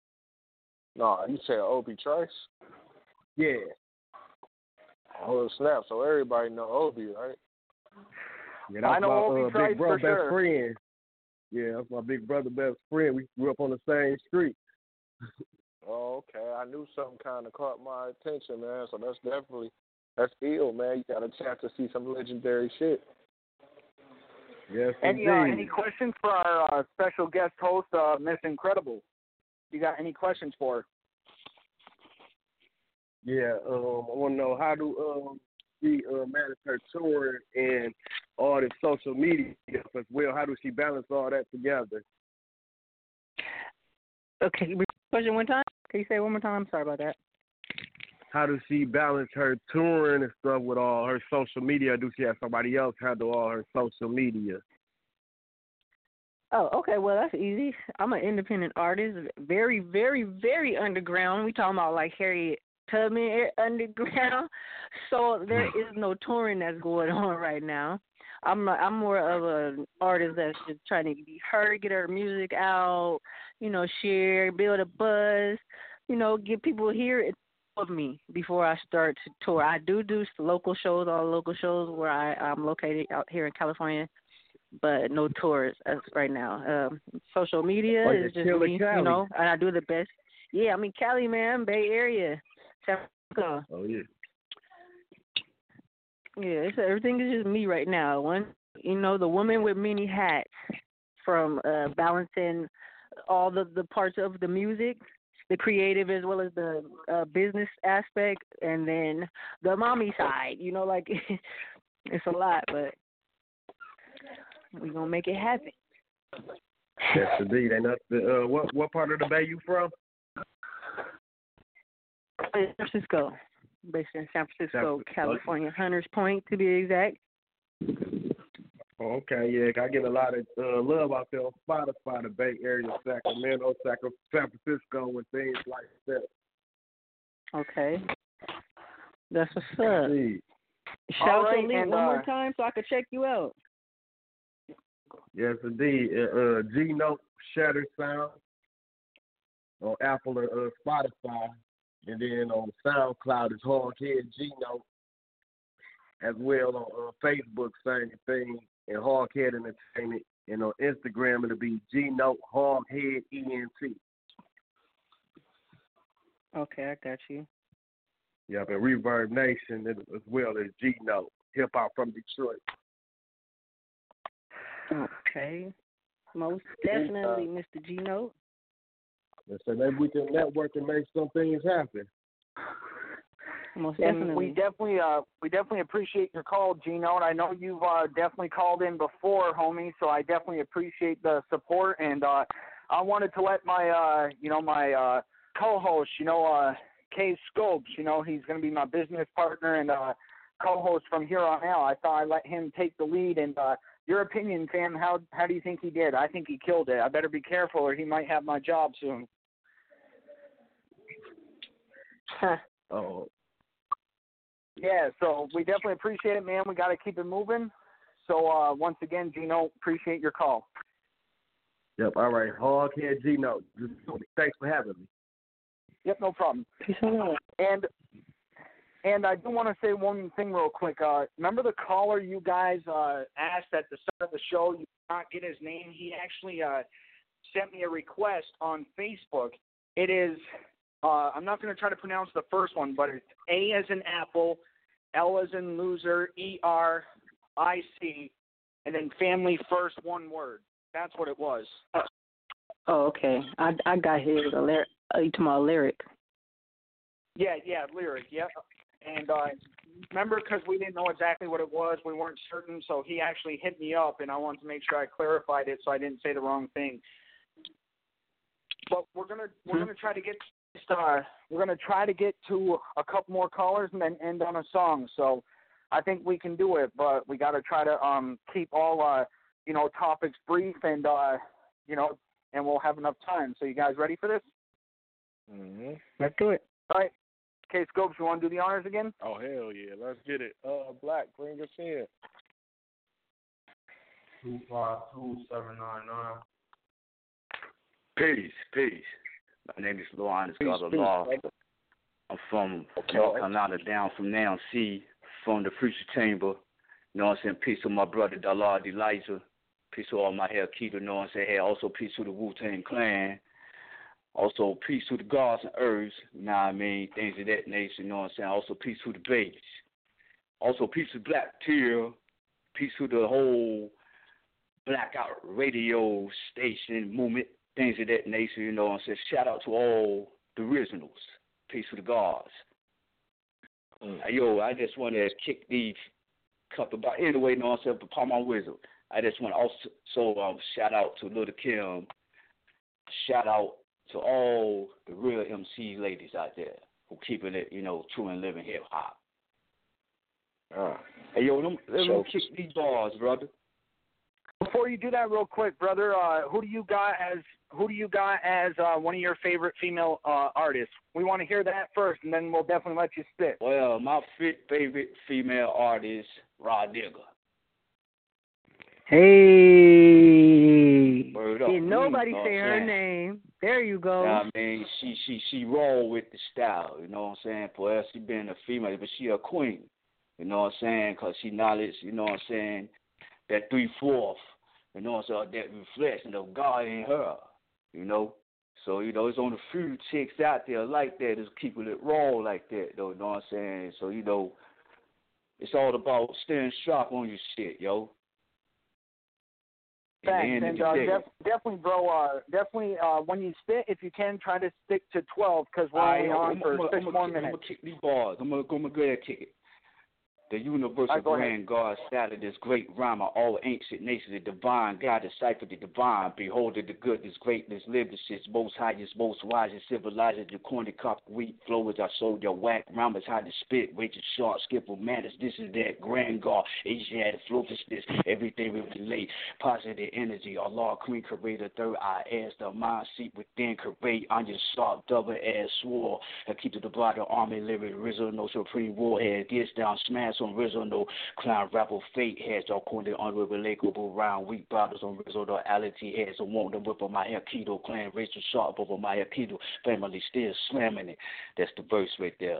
No, you said Obi Trice? Yeah. Oh, snap. So everybody know Obi, right? Yeah, that's I know my Obi Trice big brother, for best sure. friend. Yeah, that's my big brother, best friend. We grew up on the same street. Oh, okay. I knew something kind of caught my attention, man. So that's ill, man. You got a chance to see some legendary shit. Yes, any questions for our special guest host, Miss Incredible? You got any questions for her? Yeah, I want to know how do she manage her touring and all this social media stuff as well? How does she balance all that together? Okay, question one time? Can you say it one more time? I'm sorry about that. How does she balance her touring and stuff with all her social media? Do she have somebody else handle all her social media? Oh, okay. Well, that's easy. I'm an independent artist, very, very, very underground. We talking about like Harriet Tubman underground. So there is no touring that's going on right now. I'm more of an artist that's just trying to be heard, get her music out, share, build a buzz, get people here of me before I start to tour. I do local shows, all local shows where I'm located out here in California, but no tours as right now. Social media is just me, and I do the best. Yeah, I mean Cali, man, Bay Area, San Francisco. Oh yeah. Yeah, everything is just me right now. The woman with many hats, from balancing all the parts of the music, the creative as well as the business aspect, and then the mommy side. It's a lot, but we're going to make it happen. Yes, indeed. And what part of the Bay you from? San Francisco. Based in San Francisco, California. Hunters Point, to be exact. Okay, yeah. I get a lot of love out there on Spotify, the Bay Area, Sacramento, San Francisco, and things like that. Okay. That's what's up. Indeed. Shout out to Lee one more time so I can check you out. Yes, indeed. G-Note Shatter Sound on Apple and Spotify. And then on SoundCloud is Hardhead G-Note. As well on Facebook, same thing. And Hardhead Entertainment. And on Instagram, it'll be G-Note Hardhead ENT. Okay, I got you. Yep, and Reverb Nation as well as G-Note. Hip-hop from Detroit. Okay. Most definitely, Mr. G-Note. So maybe we can network and make some things happen. Most and definitely. we definitely appreciate your call, G-Note. I know you've definitely called in before, homie, so I definitely appreciate the support. And I wanted to let my my co-host, Kay Scopes, he's going to be my business partner and co-host from here on out. I thought I'd let him take the lead. And your opinion, Sam, how do you think he did? I think he killed it. I better be careful or he might have my job soon. Oh. Yeah, so we definitely appreciate it, man. We got to keep it moving. So once again, Gino, appreciate your call. Yep, all right. Hardhead Gino. Thanks for having me. Yep, no problem. And I do want to say one thing real quick. Remember the caller you guys asked at the start of the show? You did not get his name. He actually sent me a request on Facebook. It is, I'm not going to try to pronounce the first one, but it's A as in Apple, L as in loser, ERIC, and then family first, one word. That's what it was. Oh, okay. I got his. You talking about Lyric? Yeah, Lyric, yep. And remember, because we didn't know exactly what it was, we weren't certain, so he actually hit me up, and I wanted to make sure I clarified it so I didn't say the wrong thing. But we're gonna try to get we're gonna try to get to a couple more callers and then end on a song. So I think we can do it, but we got to try to keep all topics brief and and we'll have enough time. So you guys ready for this? Mm-hmm. Let's do it. All right. Okay, Scopes, you want to do the honors again? Oh, hell yeah. Let's get it. Black, bring us in. 252-799. Peace. My name is Luan Law. I'm from North Carolina, down from now C, from the Preacher Chamber. You know what I'm saying? Peace to my brother, Dalard Elijah. Peace to all my hair keeper, you know what I'm saying? Hey, also peace to the Wu-Tang Clan. Also, peace to the gods and herbs, you know what I mean? Things of that nature, you know what I'm saying? Also, peace to the babes. Also, peace to Black Tear. Peace to the whole blackout radio station movement, things of that nature, you know what I'm saying? Shout out to all the originals. Peace to the gods. Yo, I just want to kick these couple about anyway, you know what I'm saying? Upon my wizard. I just want to also shout out to Little Kim. Shout out to all the real MC ladies out there who keeping it, true and living hip hop. Hey, yo, let me kick these bars, brother. Before you do that, real quick, brother, who do you got as one of your favorite female artists? We want to hear that first, and then we'll definitely let you spit. Well, my favorite female artist, Rah Digga. Hey, didn't nobody say her name. There you go. I mean, she roll with the style, you know what I'm saying? For us, she being a female, but she a queen, you know what I'm saying? Because she knowledge, you know what I'm saying, that 3/4, you know what I'm saying, that reflection of God in her, you know? So, you know, it's only a few chicks out there like that that's keeping it raw like that, though, you know what I'm saying? So, you know, it's all about staying sharp on your shit, yo. Thanks, and definitely, bro. When you spit, if you can, try to stick to 12 because we're only on for 6 more minutes. I'm gonna kick these bars. I'm gonna go ahead and kick it. The universal grand God started this great rhymer, all ancient nations, the divine God, decipher the divine, beholded the goodness, greatness, live the shits, most highest, most wisest, civilized, the corny cop, weak, flowers, I sold your whack, rhymers, how to spit, raging short, skipper, manners, this is that grand God, Asiatic, floatlessness, everything we relate, positive energy, Allah, queen, creator, third eye, as the mind seat within, create, on your sharp, double as swore, and keep to the broader army, living, Rizzo, no supreme warhead, gets down, smash on Rizzo, no clown rapper, fate heads, all corny, unrelatable, round, weak bottles on Rizzo, the ality heads, I want them whip on my hair, keto, clan, Rachel Sharp over my hair, keto, family still slamming it. That's the verse right there.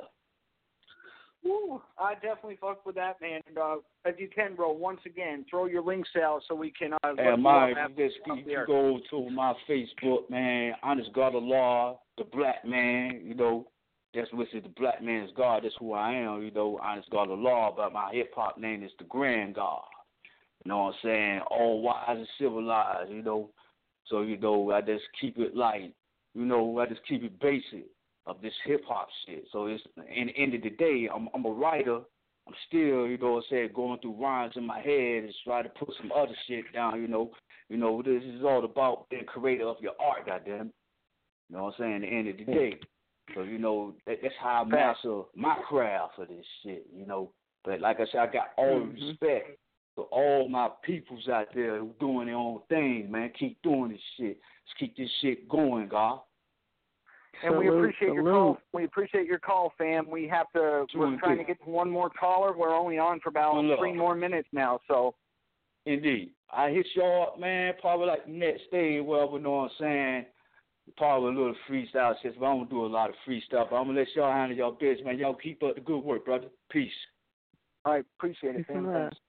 Woo, I definitely fuck with that, man. If you can, bro, once again, throw your links out so we can. And you go to my Facebook, man. Honest God of Law, the black man, you know. That's what the black man's God. That's who I am, you know. Honest God of Law, but my hip hop name is the Grand God. You know what I'm saying? All wise and civilized, you know. So, you know, I just keep it light. You know, I just keep it basic of this hip hop shit. So it's in the end of the day, I'm a writer. I'm still, you know what I'm saying, going through rhymes in my head and try to put some other shit down, you know. You know, this is all about being creator of your art, goddamn. You know what I'm saying? At the end of the day. So, you know, that's how I master my craft for this shit, you know. But like I said, I got all the respect for all my peoples out there who doing their own thing, man. Keep doing this shit. Let's keep this shit going, God. And we appreciate your call. We appreciate your call, fam. We're trying to get to one more caller. We're only on for about 3 more minutes now, so. Indeed. I hit y'all up, man, probably like next day, well, you know what I'm saying? Probably a little freestyle shit, but I'm going to do a lot of freestyle. But I'm going to let y'all handle y'all business, man. Y'all keep up the good work, brother. Peace. All right, appreciate it, fam. Thanks.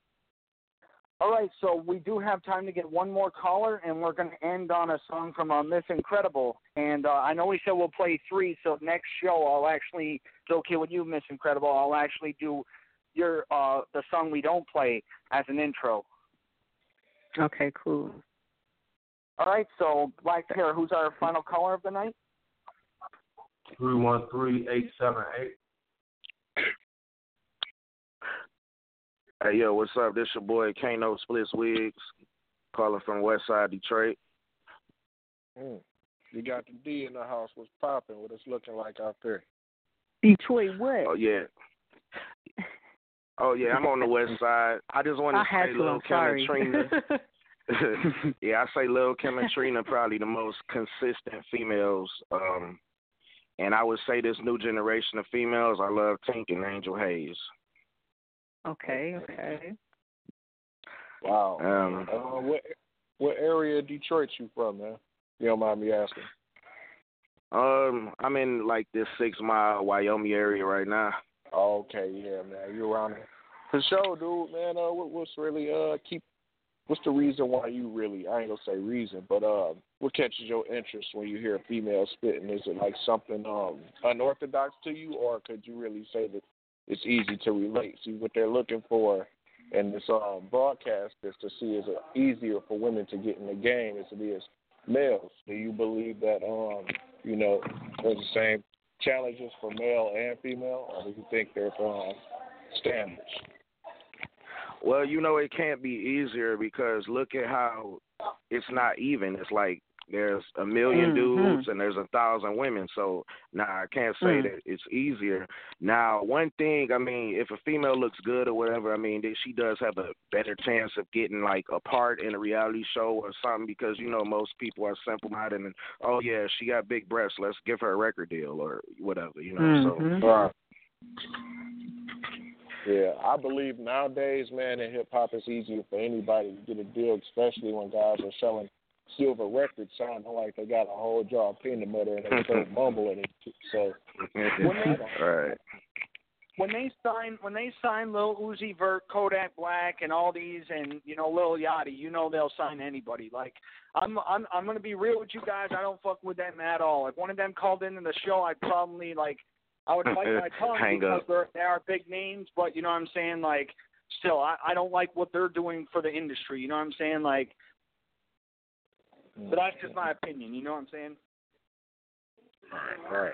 All right, so we do have time to get one more caller, and we're going to end on a song from Miss Incredible. And I know we said we'll play 3, so next show I'll actually, it's okay with you, Miss Incredible, I'll actually do your the song we don't play as an intro. Okay, cool. All right, so Black Terror, who's our final caller of the night? 313-878. Hey, yo, what's up? This your boy Kano Splits Wigs, calling from Westside Detroit. You got the D in the house. What's popping? What it's looking like out there? Detroit what? Oh, yeah. I'm on the west side. I just want to say Lil' Kim and Trina. Yeah, I say Lil' Kim and Trina probably the most consistent females. And I would say this new generation of females, I love Tink and Angel Hayes. Okay. Wow. What area of Detroit you from, man? You don't mind me asking? I'm in like this 6 Mile Wyoming area right now. Okay, yeah, man. You around there? For sure, dude, man. What's really what's the reason why you really, I ain't gonna say reason, but what catches your interest when you hear a female spitting? Is it like something unorthodox to you, or could you really say that it's easy to relate? See, what they're looking for in this broadcast is to see is it easier for women to get in the game as it is males. Do you believe that, you know, there's the same challenges for male and female, or do you think they're standards? Well, you know, it can't be easier because look at how it's not even. It's like there's 1 million dudes and there's 1,000 women. So, I can't say that it's easier. Now, one thing, I mean, if a female looks good or whatever, I mean, she does have a better chance of getting, like, a part in a reality show or something because, you know, most people are simple-minded and, oh, yeah, she got big breasts. Let's give her a record deal or whatever, you know. So, yeah, I believe nowadays, man, in hip-hop, it's easier for anybody to get a deal, especially when guys are selling silver records, sounding like they got a whole jar of peanut butter and they start mumbling it. So, right. when they sign Lil Uzi Vert, Kodak Black, and all these, and Lil Yachty, they'll sign anybody. Like I'm gonna be real with you guys. I don't fuck with them at all. If one of them called into the show, I'd probably I would bite my tongue because they are big names. But you know what I'm saying? Like still, I don't like what they're doing for the industry. You know what I'm saying? Like, but that's just my opinion. You know what I'm saying? All right.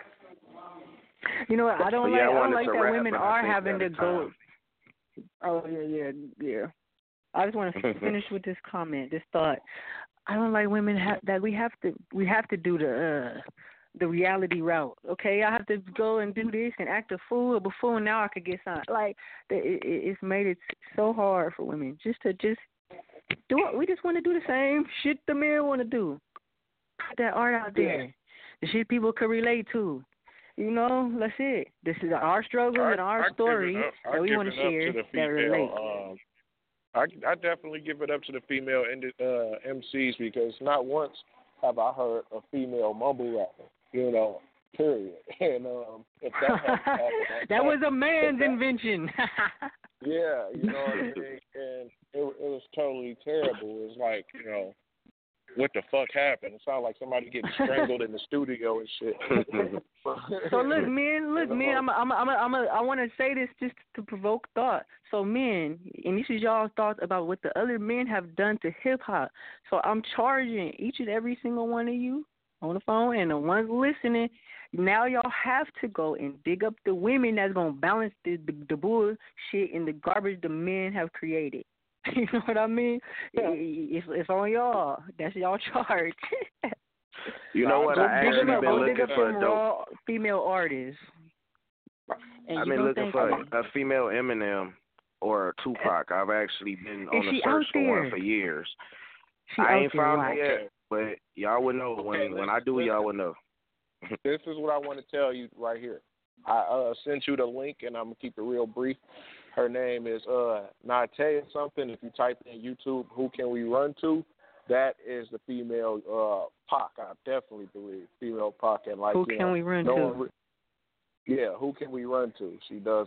You know what? I don't like that women are having to go. Oh yeah. I just want to finish with this comment, this thought. I don't like women that we have to do the reality route. Okay, I have to go and do this and act a fool or buffoon. Now I could get signed. Like it's made it so hard for women just to do it. We just want to do the same shit the men want to do. Put that art out there. The shit people could relate to. That's it. This is our struggles and our story that we want to share that relate. I definitely give it up to the female MCs because not once have I heard a female mumble rapper, period. And if that happened, that was a man's invention. Yeah, what I mean? And it was totally terrible. It was like, what the fuck happened? It sounded like somebody getting strangled in the studio and shit. So look, men. I want to say this just to provoke thought. So men, and this is y'all's thoughts about what the other men have done to hip hop. So I'm charging each and every single one of you on the phone and the ones listening. Now y'all have to go and dig up the women that's gonna balance the bullshit and the garbage the men have created. You know what I mean? Yeah. It's on y'all. That's y'all charge. You know what? I actually been looking for a dope female artist. I've been looking for a female Eminem or a Tupac. I've actually been on the search for one for years. I ain't found it yet, but y'all would know when I do. Y'all would know. This is what I want to tell you right here. I sent you the link, and I'm gonna keep it real brief. Her name is Natea something. If you type in YouTube, who can we run to? That is the female Pac. I definitely believe female Pac. And who can we run to? Who can we run to? She does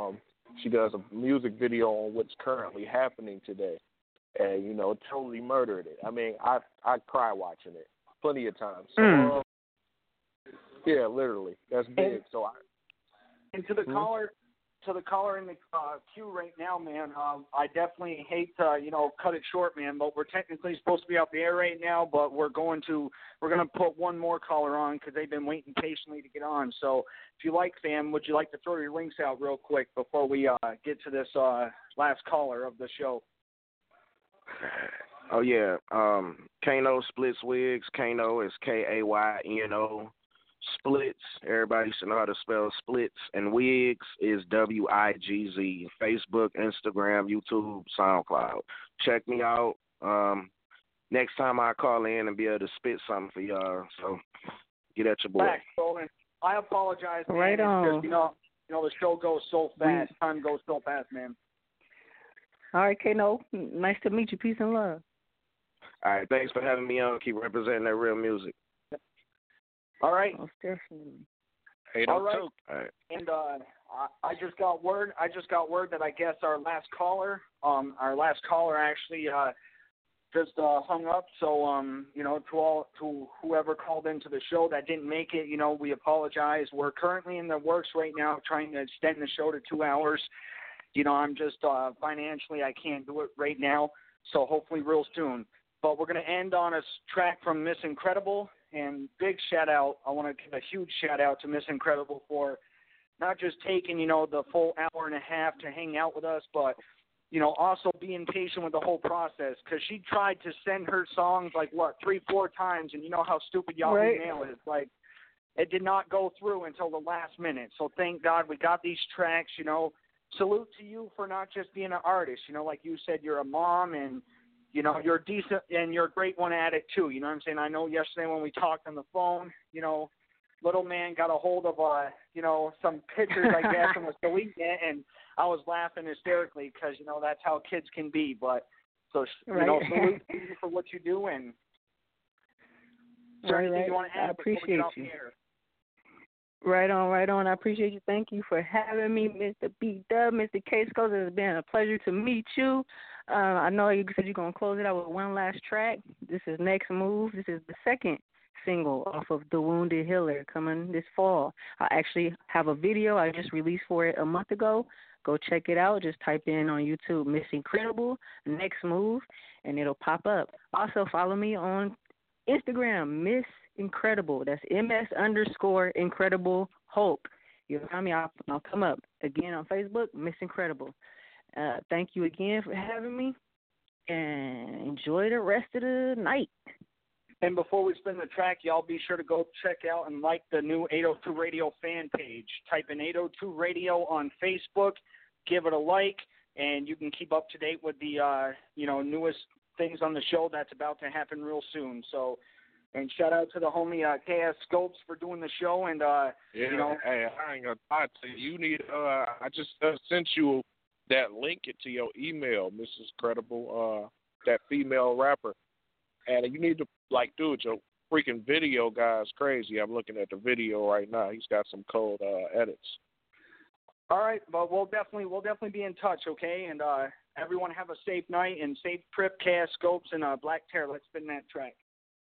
a music video on what's currently happening today, and totally murdered it. I mean, I cry watching it plenty of times. So, yeah, literally, that's big. And to the caller in the queue right now, man, I definitely hate to, cut it short, man, but we're technically supposed to be off the air right now, but we're going to put one more caller on because they've been waiting patiently to get on. So if you like, fam, would you like to throw your links out real quick before we get to this last caller of the show? Oh, yeah. Kano Splits Wigs. Kano is Kayno. Splits, everybody should know how to spell splits, and Wigs is WIGZ. Facebook, Instagram, YouTube, SoundCloud. Check me out. Next time I call in and be able to spit something for y'all, so get at your boy. Back, I apologize, man. Right on. Because, the show goes so fast. Time goes so fast, man. All right, Kano. Nice to meet you. Peace and love. All right, thanks for having me on. Keep representing that real music. All right. Most definitely. All right. And I just got word that I guess our last caller actually just hung up. So to whoever called into the show that didn't make it, we apologize. We're currently in the works right now trying to extend the show to 2 hours. I'm just financially I can't do it right now. So hopefully real soon. But we're going to end on a track from Miss Incredible. And big shout out, I want to give a huge shout out to Miss Incredible for not just taking, the full hour and a half to hang out with us, but, also being patient with the whole process. Because she tried to send her songs 3-4 times, and you know how stupid Yahoo Mail is. Like, it did not go through until the last minute. So thank God we got these tracks, Salute to you for not just being an artist. Like you said, you're a mom and, you're decent and you're a great one at it too. You know what I'm saying? I know yesterday when we talked on the phone, little man got a hold of, some pictures, I guess, and was deleting it. And I was laughing hysterically because, that's how kids can be. But so, salute to you for what you do. And is there anything you want to add? I appreciate you. Right on. I appreciate you. Thank you for having me, Mr. B-Dub. Mr. K-Scos, it has been a pleasure to meet you. I know you said you're going to close it out with one last track. This is Next Move. This is the second single off of The Wounded Healer coming this fall. I actually have a video I just released for it a month ago. Go check it out. Just type in on YouTube Miss Incredible, Next Move, and it'll pop up. Also, follow me on Instagram, Miss Incredible. That's MS_Incredible Hope. You'll find me. I'll come up. Again, on Facebook, Miss Incredible. Thank you again for having me, and enjoy the rest of the night. And before we spin the track, y'all be sure to go check out and like the new 802 Radio fan page. Type in 802 Radio on Facebook, give it a like, and you can keep up to date with the newest things on the show that's about to happen real soon. So, and shout out to the homie KS Scopes for doing the show. And hey, I ain't gonna lie to you. You need I just sent you that link to your email, Mrs. Credible, that female rapper, and you need to dude, your freaking video guy's crazy. I'm looking at the video right now. He's got some cold edits. All right, but we'll definitely be in touch, okay? And everyone have a safe night and safe trip. KS Scopes and Black Terror. Let's spin that track.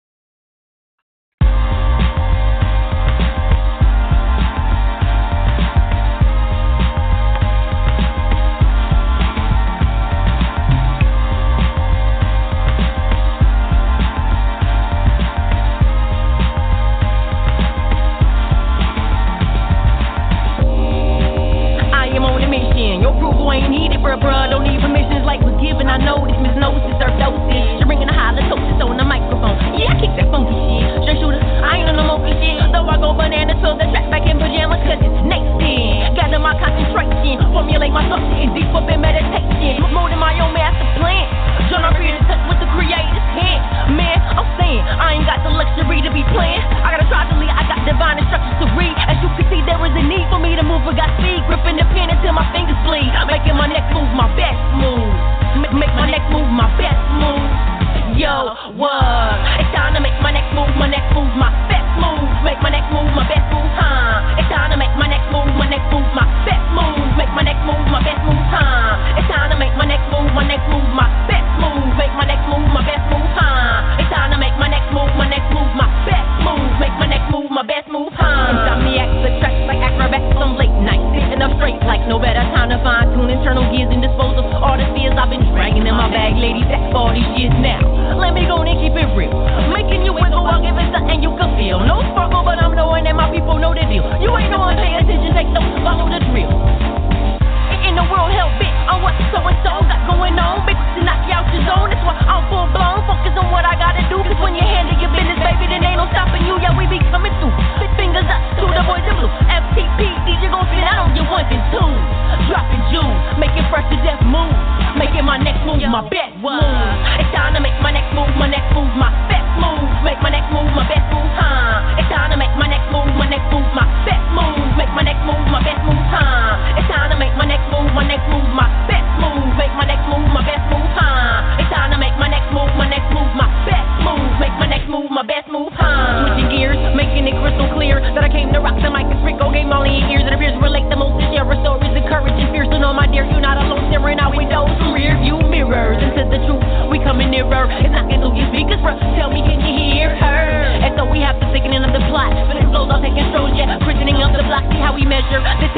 Your approval ain't needed, bruh. Don't need permissions like was given. I know this misnosis or doses. You're bringing a halitosis on the microphone. Yeah, I kick that funky shit. Straight shooter, I ain't on the monkey shit. Though I go banana till the track back in pajamas, cause it's nasty. Gather my concentration, formulate my thoughts, and deep up in meditation. Molding my own master plan. John, I'm here to touch with the creator's hand. Man, I'm saying, I ain't got the luxury to be playing. I gotta try to lead, I got divine instructions to read. As you can see, there is a need for me to move. I got speed, gripping the pen until my fingers bleed. Making my next move my best move. Make my next move my best move. Yo, what? It's time to make my next move my best move. Make my next move my best move, huh? It's time to make my next move my best move. Make my next move my best move, huh? It's time to make my next move my best move. Make my next move my best move, huh? It's time to make my next move my best move. Make my next move my best move, huh? Insomniacs attract like acrobats on late nights. Sitting up straight like no better time to fine tune internal gears and dispose of all the fears I've been dragging in my bag, ladies. That's for all these years now. Let me go and keep it real. Making you wiggle while giving something you can feel. No sparkle, but I'm knowing that my people know the deal. You ain't no one, pay attention, take notes, follow the drill. In the world, hell bent on what so-and-so got going on. Bitches to knock you out your zone. That's why I'm full blown. Focus on what I gotta do. Cause when you handle your business, baby, then ain't no stopping you. Yeah, we be coming through. Spit fingers up to the boys in blue. FTP, DJ gon' spin out on your ones and twos. Dropping jewels, making fresh to death moves. Making my next move my best move. It's time to make my next move my best move. Make my next move my best move, huh? It's time to make my next move my best move. Make my next move my best move, huh? It's time to make my next move my best move. Make my next move my best move, huh? It's time to make my next move my best move. Make my next move my best move, huh? Switching gears, making it crystal clear that I came to rock the mic. It's Rico game all in your ears. It appears to relate the most to share stories, encouraging fears. So know my dear, you're not alone. Staring out windows from rear view mirrors into the truth. We coming nearer. It's knocking through your speakers, bro. Tell me, can you hear her? And so we have the thickening of the plot. But it flows all taking strolls, yeah. Prisoning of the block. See how we measure the